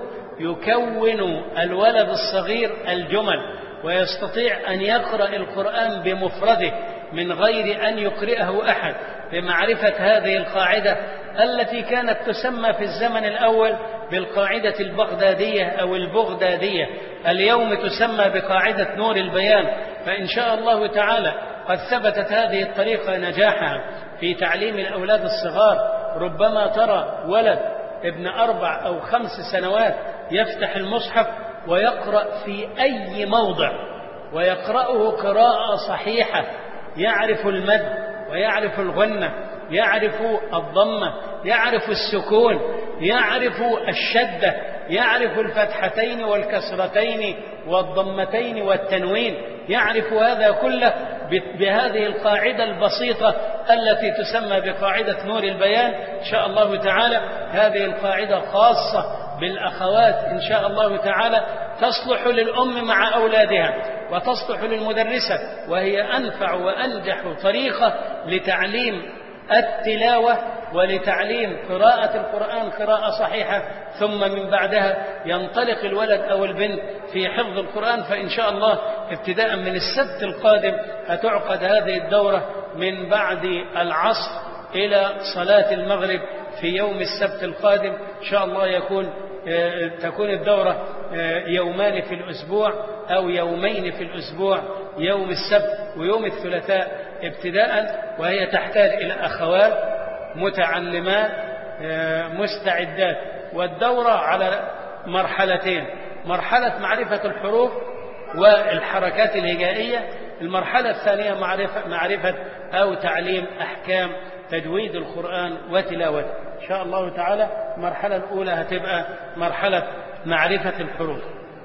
S2: يكون الولد الصغير الجمل، ويستطيع أن يقرأ القرآن بمفرده من غير أن يقرئه أحد، بمعرفة هذه القاعدة التي كانت تسمى في الزمن الأول بالقاعدة البغدادية أو البغدادية، اليوم تسمى بقاعدة نور البيان. فإن شاء الله تعالى قد ثبتت هذه الطريقة نجاحها في تعليم الأولاد الصغار. ربما ترى ولد ابن 4 أو 5 سنوات يفتح المصحف ويقرأ في أي موضع، ويقرأه قراءة صحيحة، يعرف المد ويعرف الغنة، يعرف الضمة، يعرف السكون، يعرف الشدة، يعرف الفتحتين والكسرتين والضمتين والتنوين، يعرف هذا كله بهذه القاعدة البسيطة التي تسمى بقاعدة نور البيان إن شاء الله تعالى. هذه القاعدة خاصة بالأخوات إن شاء الله تعالى، تصلح للأم مع أولادها وتصلح للمدرسة، وهي أنفع وأنجح طريقة لتعليم التلاوة ولتعليم قراءة القرآن قراءة صحيحة، ثم من بعدها ينطلق الولد أو البنت في حفظ القرآن. فإن شاء الله ابتداء من السبت القادم هتعقد هذه الدورة من بعد العصر إلى صلاة المغرب في يوم السبت القادم إن شاء الله. تكون الدورة يومان في الأسبوع أو يومين في الأسبوع، يوم السبت ويوم الثلاثاء ابتداء، وهي تحتاج إلى أخوات متعلمات مستعدات. والدورة على مرحلتين: مرحلة معرفة الحروف والحركات الهجائية، المرحلة الثانية معرفة أو تعليم أحكام تجويد القرآن وتلاوته. إن شاء الله تعالى المرحلة الأولى هتبقى مرحلة معرفة الحروف.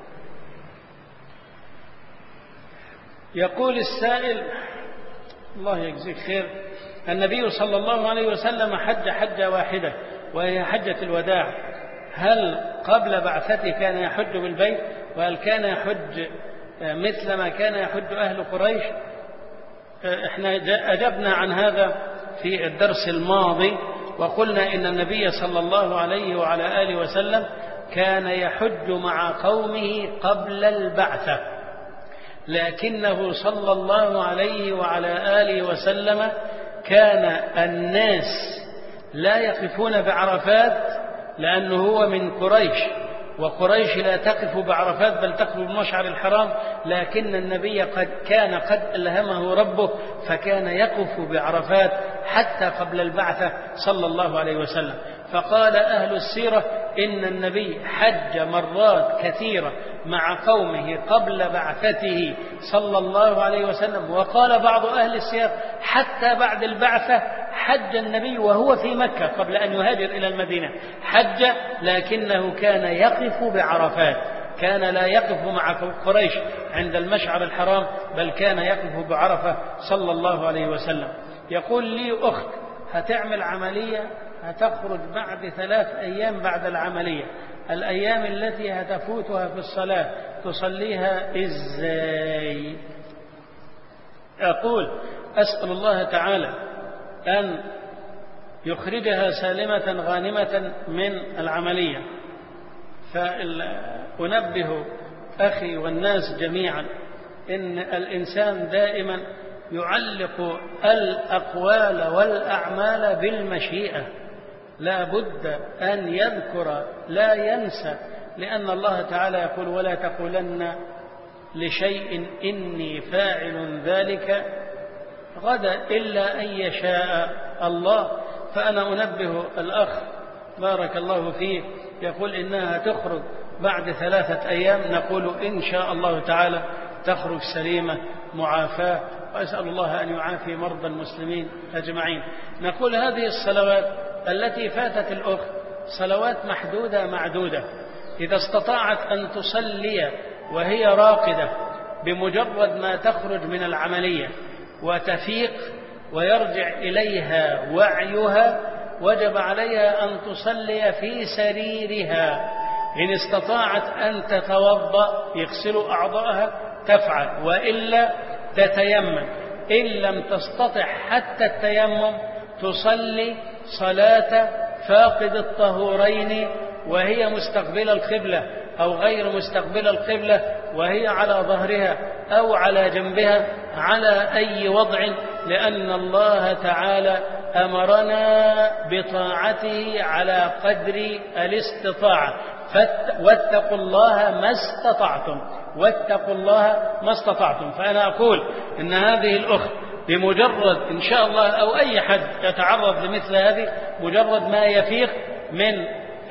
S2: يقول السائل الله يجزيك خير: النبي صلى الله عليه وسلم حج حجة واحدة وهي حجة الوداع، هل قبل بعثته كان يحج بالبيت؟ وهل كان يحج مثل ما كان يحج أهل قريش؟ احنا أجبنا عن هذا في الدرس الماضي، وقلنا إن النبي صلى الله عليه وعلى آله وسلم كان يحج مع قومه قبل البعثة، لكنه صلى الله عليه وعلى آله وسلم كان الناس لا يقفون بعرفات لأنه هو من قريش، وقريش لا تقف بعرفات بل تقف بمشعر الحرام، لكن النبي كان قد ألهمه ربه فكان يقف بعرفات حتى قبل البعثة صلى الله عليه وسلم. فقال أهل السيرة إن النبي حج مرات كثيرة مع قومه قبل بعثته صلى الله عليه وسلم. وقال بعض أهل السير حتى بعد البعثة حج النبي وهو في مكة قبل أن يهاجر إلى المدينة، حج لكنه كان يقف بعرفات، كان لا يقف مع قريش عند المشعر الحرام بل كان يقف بعرفة صلى الله عليه وسلم. يقول لي أخت هتعمل عملية هتخرج بعد 3 أيام بعد العملية، الأيام التي هتفوتها في الصلاة تصليها إزاي؟ أقول أسأل الله تعالى أن يخرجها سالمة غانمة من العملية. فأنبه أخي والناس جميعا إن الإنسان دائما يعلق الأقوال والأعمال بالمشيئة، لا بد أن يذكر لا ينسى، لأن الله تعالى يقول ولا تقولن لشيء إني فاعل ذلك غدا إلا أن يشاء الله. فأنا أنبه الأخ بارك الله فيه يقول إنها تخرج بعد 3 أيام، نقول إن شاء الله تعالى تخرج سليمة معافاة، وأسأل الله أن يعافي مرضى المسلمين أجمعين. نقول هذه الصلوات التي فاتت الأخت صلوات محدودة معدودة، إذا استطاعت أن تصلي وهي راقدة بمجرد ما تخرج من العملية وتفيق ويرجع إليها وعيها وجب عليها أن تصلي في سريرها. إن استطاعت أن تتوضأ يغسل أعضائها تفعل، وإلا تتيمم، إن لم تستطع حتى التيمم تصلي صلاة فاقد الطهورين وهي مستقبلة القبلة أو غير مستقبلة القبلة، وهي على ظهرها أو على جنبها على أي وضع، لأن الله تعالى أمرنا بطاعته على قدر الاستطاعة. واتقوا الله ما استطعتم، واتقوا الله ما استطعتم. فأنا أقول إن هذه الأخت بمجرد إن شاء الله أو أي حد يتعرض لمثل هذه، مجرد ما يفيق من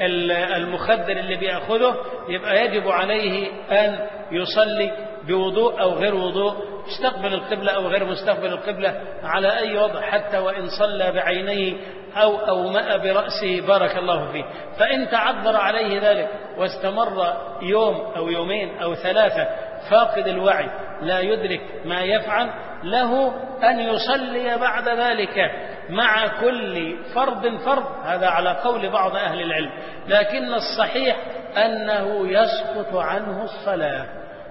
S2: المخدر اللي بيأخذه يبقى يجب عليه أن يصلي بوضوء أو غير وضوء، مستقبل القبلة أو غير مستقبل القبلة، على أي وضع، حتى وإن صلى بعينيه أو أومأ برأسه بارك الله فيه. فإن تعذر عليه ذلك واستمر يوم أو يومين أو 3 فاقد الوعي لا يدرك ما يفعل، له أن يصلي بعد ذلك مع كل فرض، هذا على قول بعض أهل العلم، لكن الصحيح أنه يسقط عنه الصلاة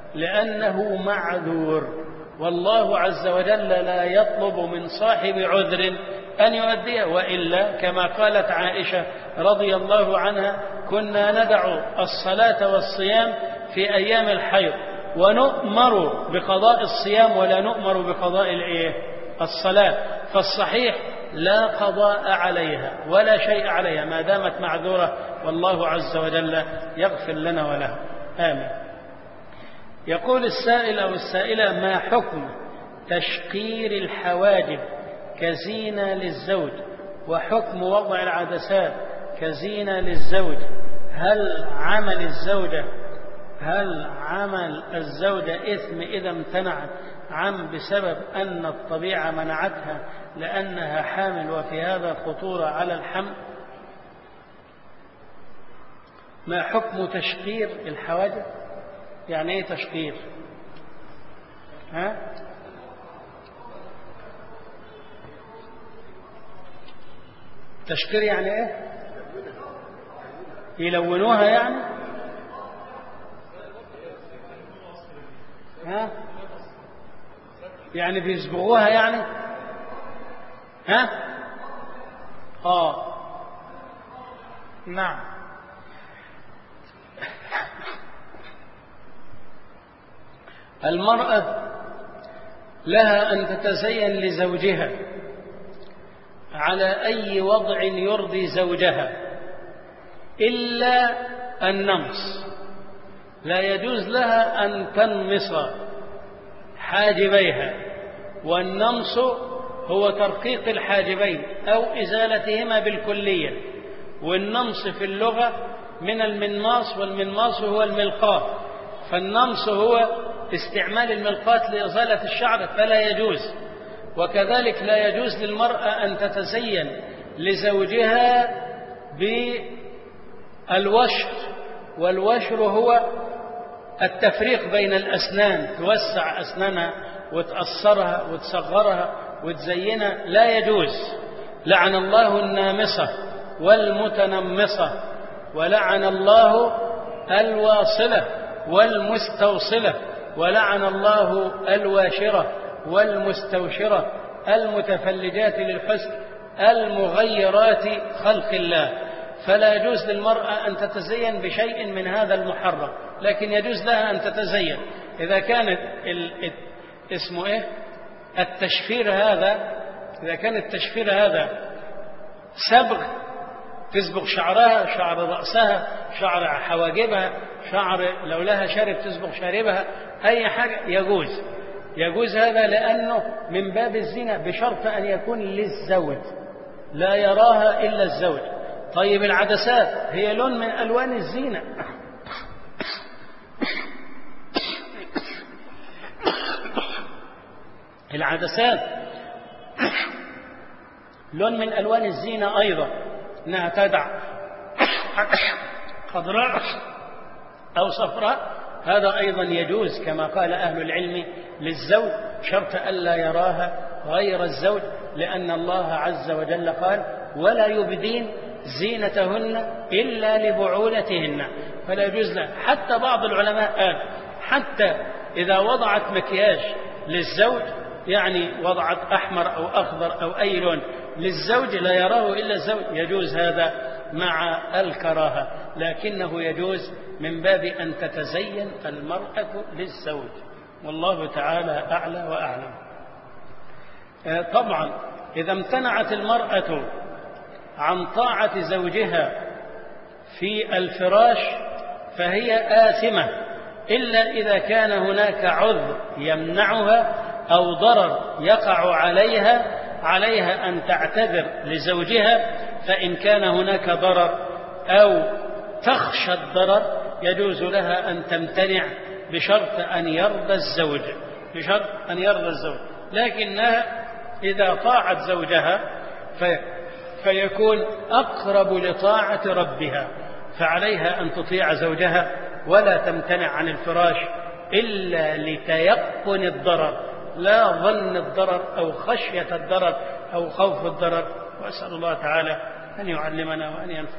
S2: لأنه معذور، والله عز وجل لا يطلب من صاحب عذر أن يؤديه، وإلا كما قالت عائشة رضي الله عنها كنا ندع الصلاة والصيام في أيام الحيض ونؤمر بقضاء الصيام ولا نؤمر بقضاء الصلاة. فالصحيح لا قضاء عليها ولا شيء عليها ما دامت معذورة، والله عز وجل يغفر لنا ولها، آمين. يقول السائل أو السائلة ما حكم تشقير الحواجب كزينة للزوج، وحكم وضع العدسات كزينة للزوج؟ هل عمل الزوجة إثم إذا امتنعت بسبب أن الطبيعة منعتها لأنها حامل وفي هذا خطورة على الحمل؟ ما حكم تشقير الحواجب؟ يعني ايه تشقير؟ تشقير يعني ايه؟ يلونوها يعني؟ يعني بيصبغوها يعني؟ نعم. المرأة لها أن تتزين لزوجها على أي وضع يرضي زوجها إلا النمص. لا يجوز لها أن تنمص حاجبيها، والنمص هو ترقيق الحاجبين أو إزالتهما بالكلية. والنمص في اللغة من المنماص، والمنماص هو الملقاة، فالنمص هو استعمال الملقاة لإزالة الشعر، فلا يجوز. وكذلك لا يجوز للمرأة أن تتزين لزوجها بالوشر، والوشر هو التفريق بين الأسنان، توسع أسنانها وتأثرها وتصغرها وتزينها، لا يجوز. لعن الله النامصة والمتنمصة، ولعن الله الواصلة والمستوصلة، ولعن الله الواشرة والمستوشرة المتفلجات للحسن المغيرات خلق الله. فلا يجوز للمرأة أن تتزين بشيء من هذا المحرم، لكن يجوز لها أن تتزين إذا كانت اسمه إيه التشفير هذا، إذا كان التشفير هذا صبغ، تصبغ شعرها، شعر رأسها، شعر حواجبها، شعر لو لها شارب تصبغ شاربها، أي حاجة يجوز. يجوز هذا لأنه من باب الزنا، بشرط أن يكون للزوج لا يراها إلا الزوج. طيب العدسات هي لون من ألوان الزينة، العدسات لون من ألوان الزينة أيضا، أنها تدع خضراء أو صفراء، هذا أيضا يجوز كما قال أهل العلم للزوج، شرط ألا يراها غير الزوج، لأن الله عز وجل قال ولا يبدين زينتهن إلا لبعولتهن، فلا يجوز لها. حتى بعض العلماء قال حتى إذا وضعت مكياج للزوج، يعني وضعت أحمر أو أخضر أو أي لون للزوج لا يراه إلا الزوج، يجوز هذا مع الكراهة، لكنه يجوز من باب أن تتزين المرأة للزوج، والله تعالى أعلى وأعلم. طبعا إذا امتنعت المرأة عن طاعة زوجها في الفراش فهي آثمة، إلا إذا كان هناك عذر يمنعها أو ضرر يقع عليها أن تعتذر لزوجها. فإن كان هناك ضرر أو تخشى الضرر يجوز لها أن تمتنع بشرط أن يرضى الزوج، لكنها إذا طاعت زوجها فيكون أقرب لطاعة ربها، فعليها أن تطيع زوجها ولا تمتنع عن الفراش إلا لتيقن الضرر، لا ظن الضرر أو خشية الضرر أو خوف الضرر. وأسأل الله تعالى أن يعلمنا وأن ينفعنا.